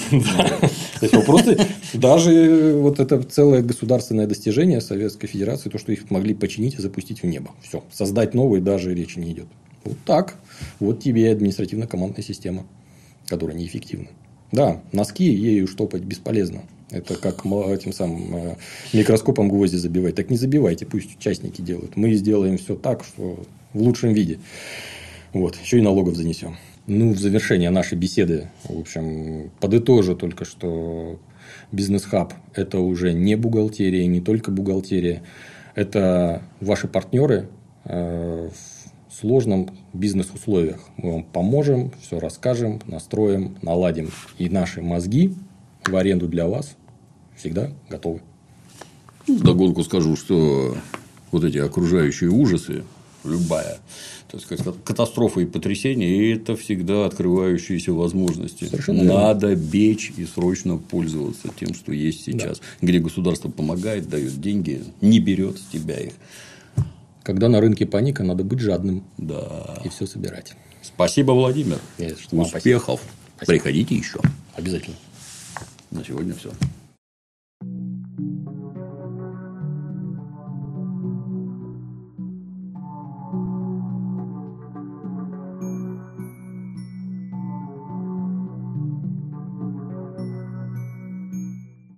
То есть просто даже вот это целое государственное достижение Советской Федерации, то, что их могли починить и запустить в небо. Все. Создать новые даже речи не идет. Вот так. Вот тебе и административно-командная система, которая неэффективна. Да, носки ею штопать бесполезно. Это как этим самым микроскопом гвозди забивать. Так не забивайте, пусть участники делают. Мы сделаем все так, что в лучшем виде. Вот. Еще и налогов занесем. Ну, в завершение нашей беседы, в общем, подытожу только, что бизнес-хаб – это уже не бухгалтерия, не только бухгалтерия. Это ваши партнеры в сложных бизнес-условиях. Мы вам поможем, все расскажем, настроим, наладим. И наши мозги в аренду для вас всегда готовы. Вдогонку скажу, что вот эти окружающие ужасы, любая, так сказать, катастрофа и потрясение – это всегда открывающиеся возможности. Совершенно Надо беречь и срочно пользоваться тем, что есть сейчас. Да. Где государство помогает, дает деньги, не берет с тебя их. Когда на рынке паника, надо быть жадным. Да. И все собирать. Спасибо, Владимир. Нет, успехов. Спасибо. Приходите еще. Обязательно. На сегодня все.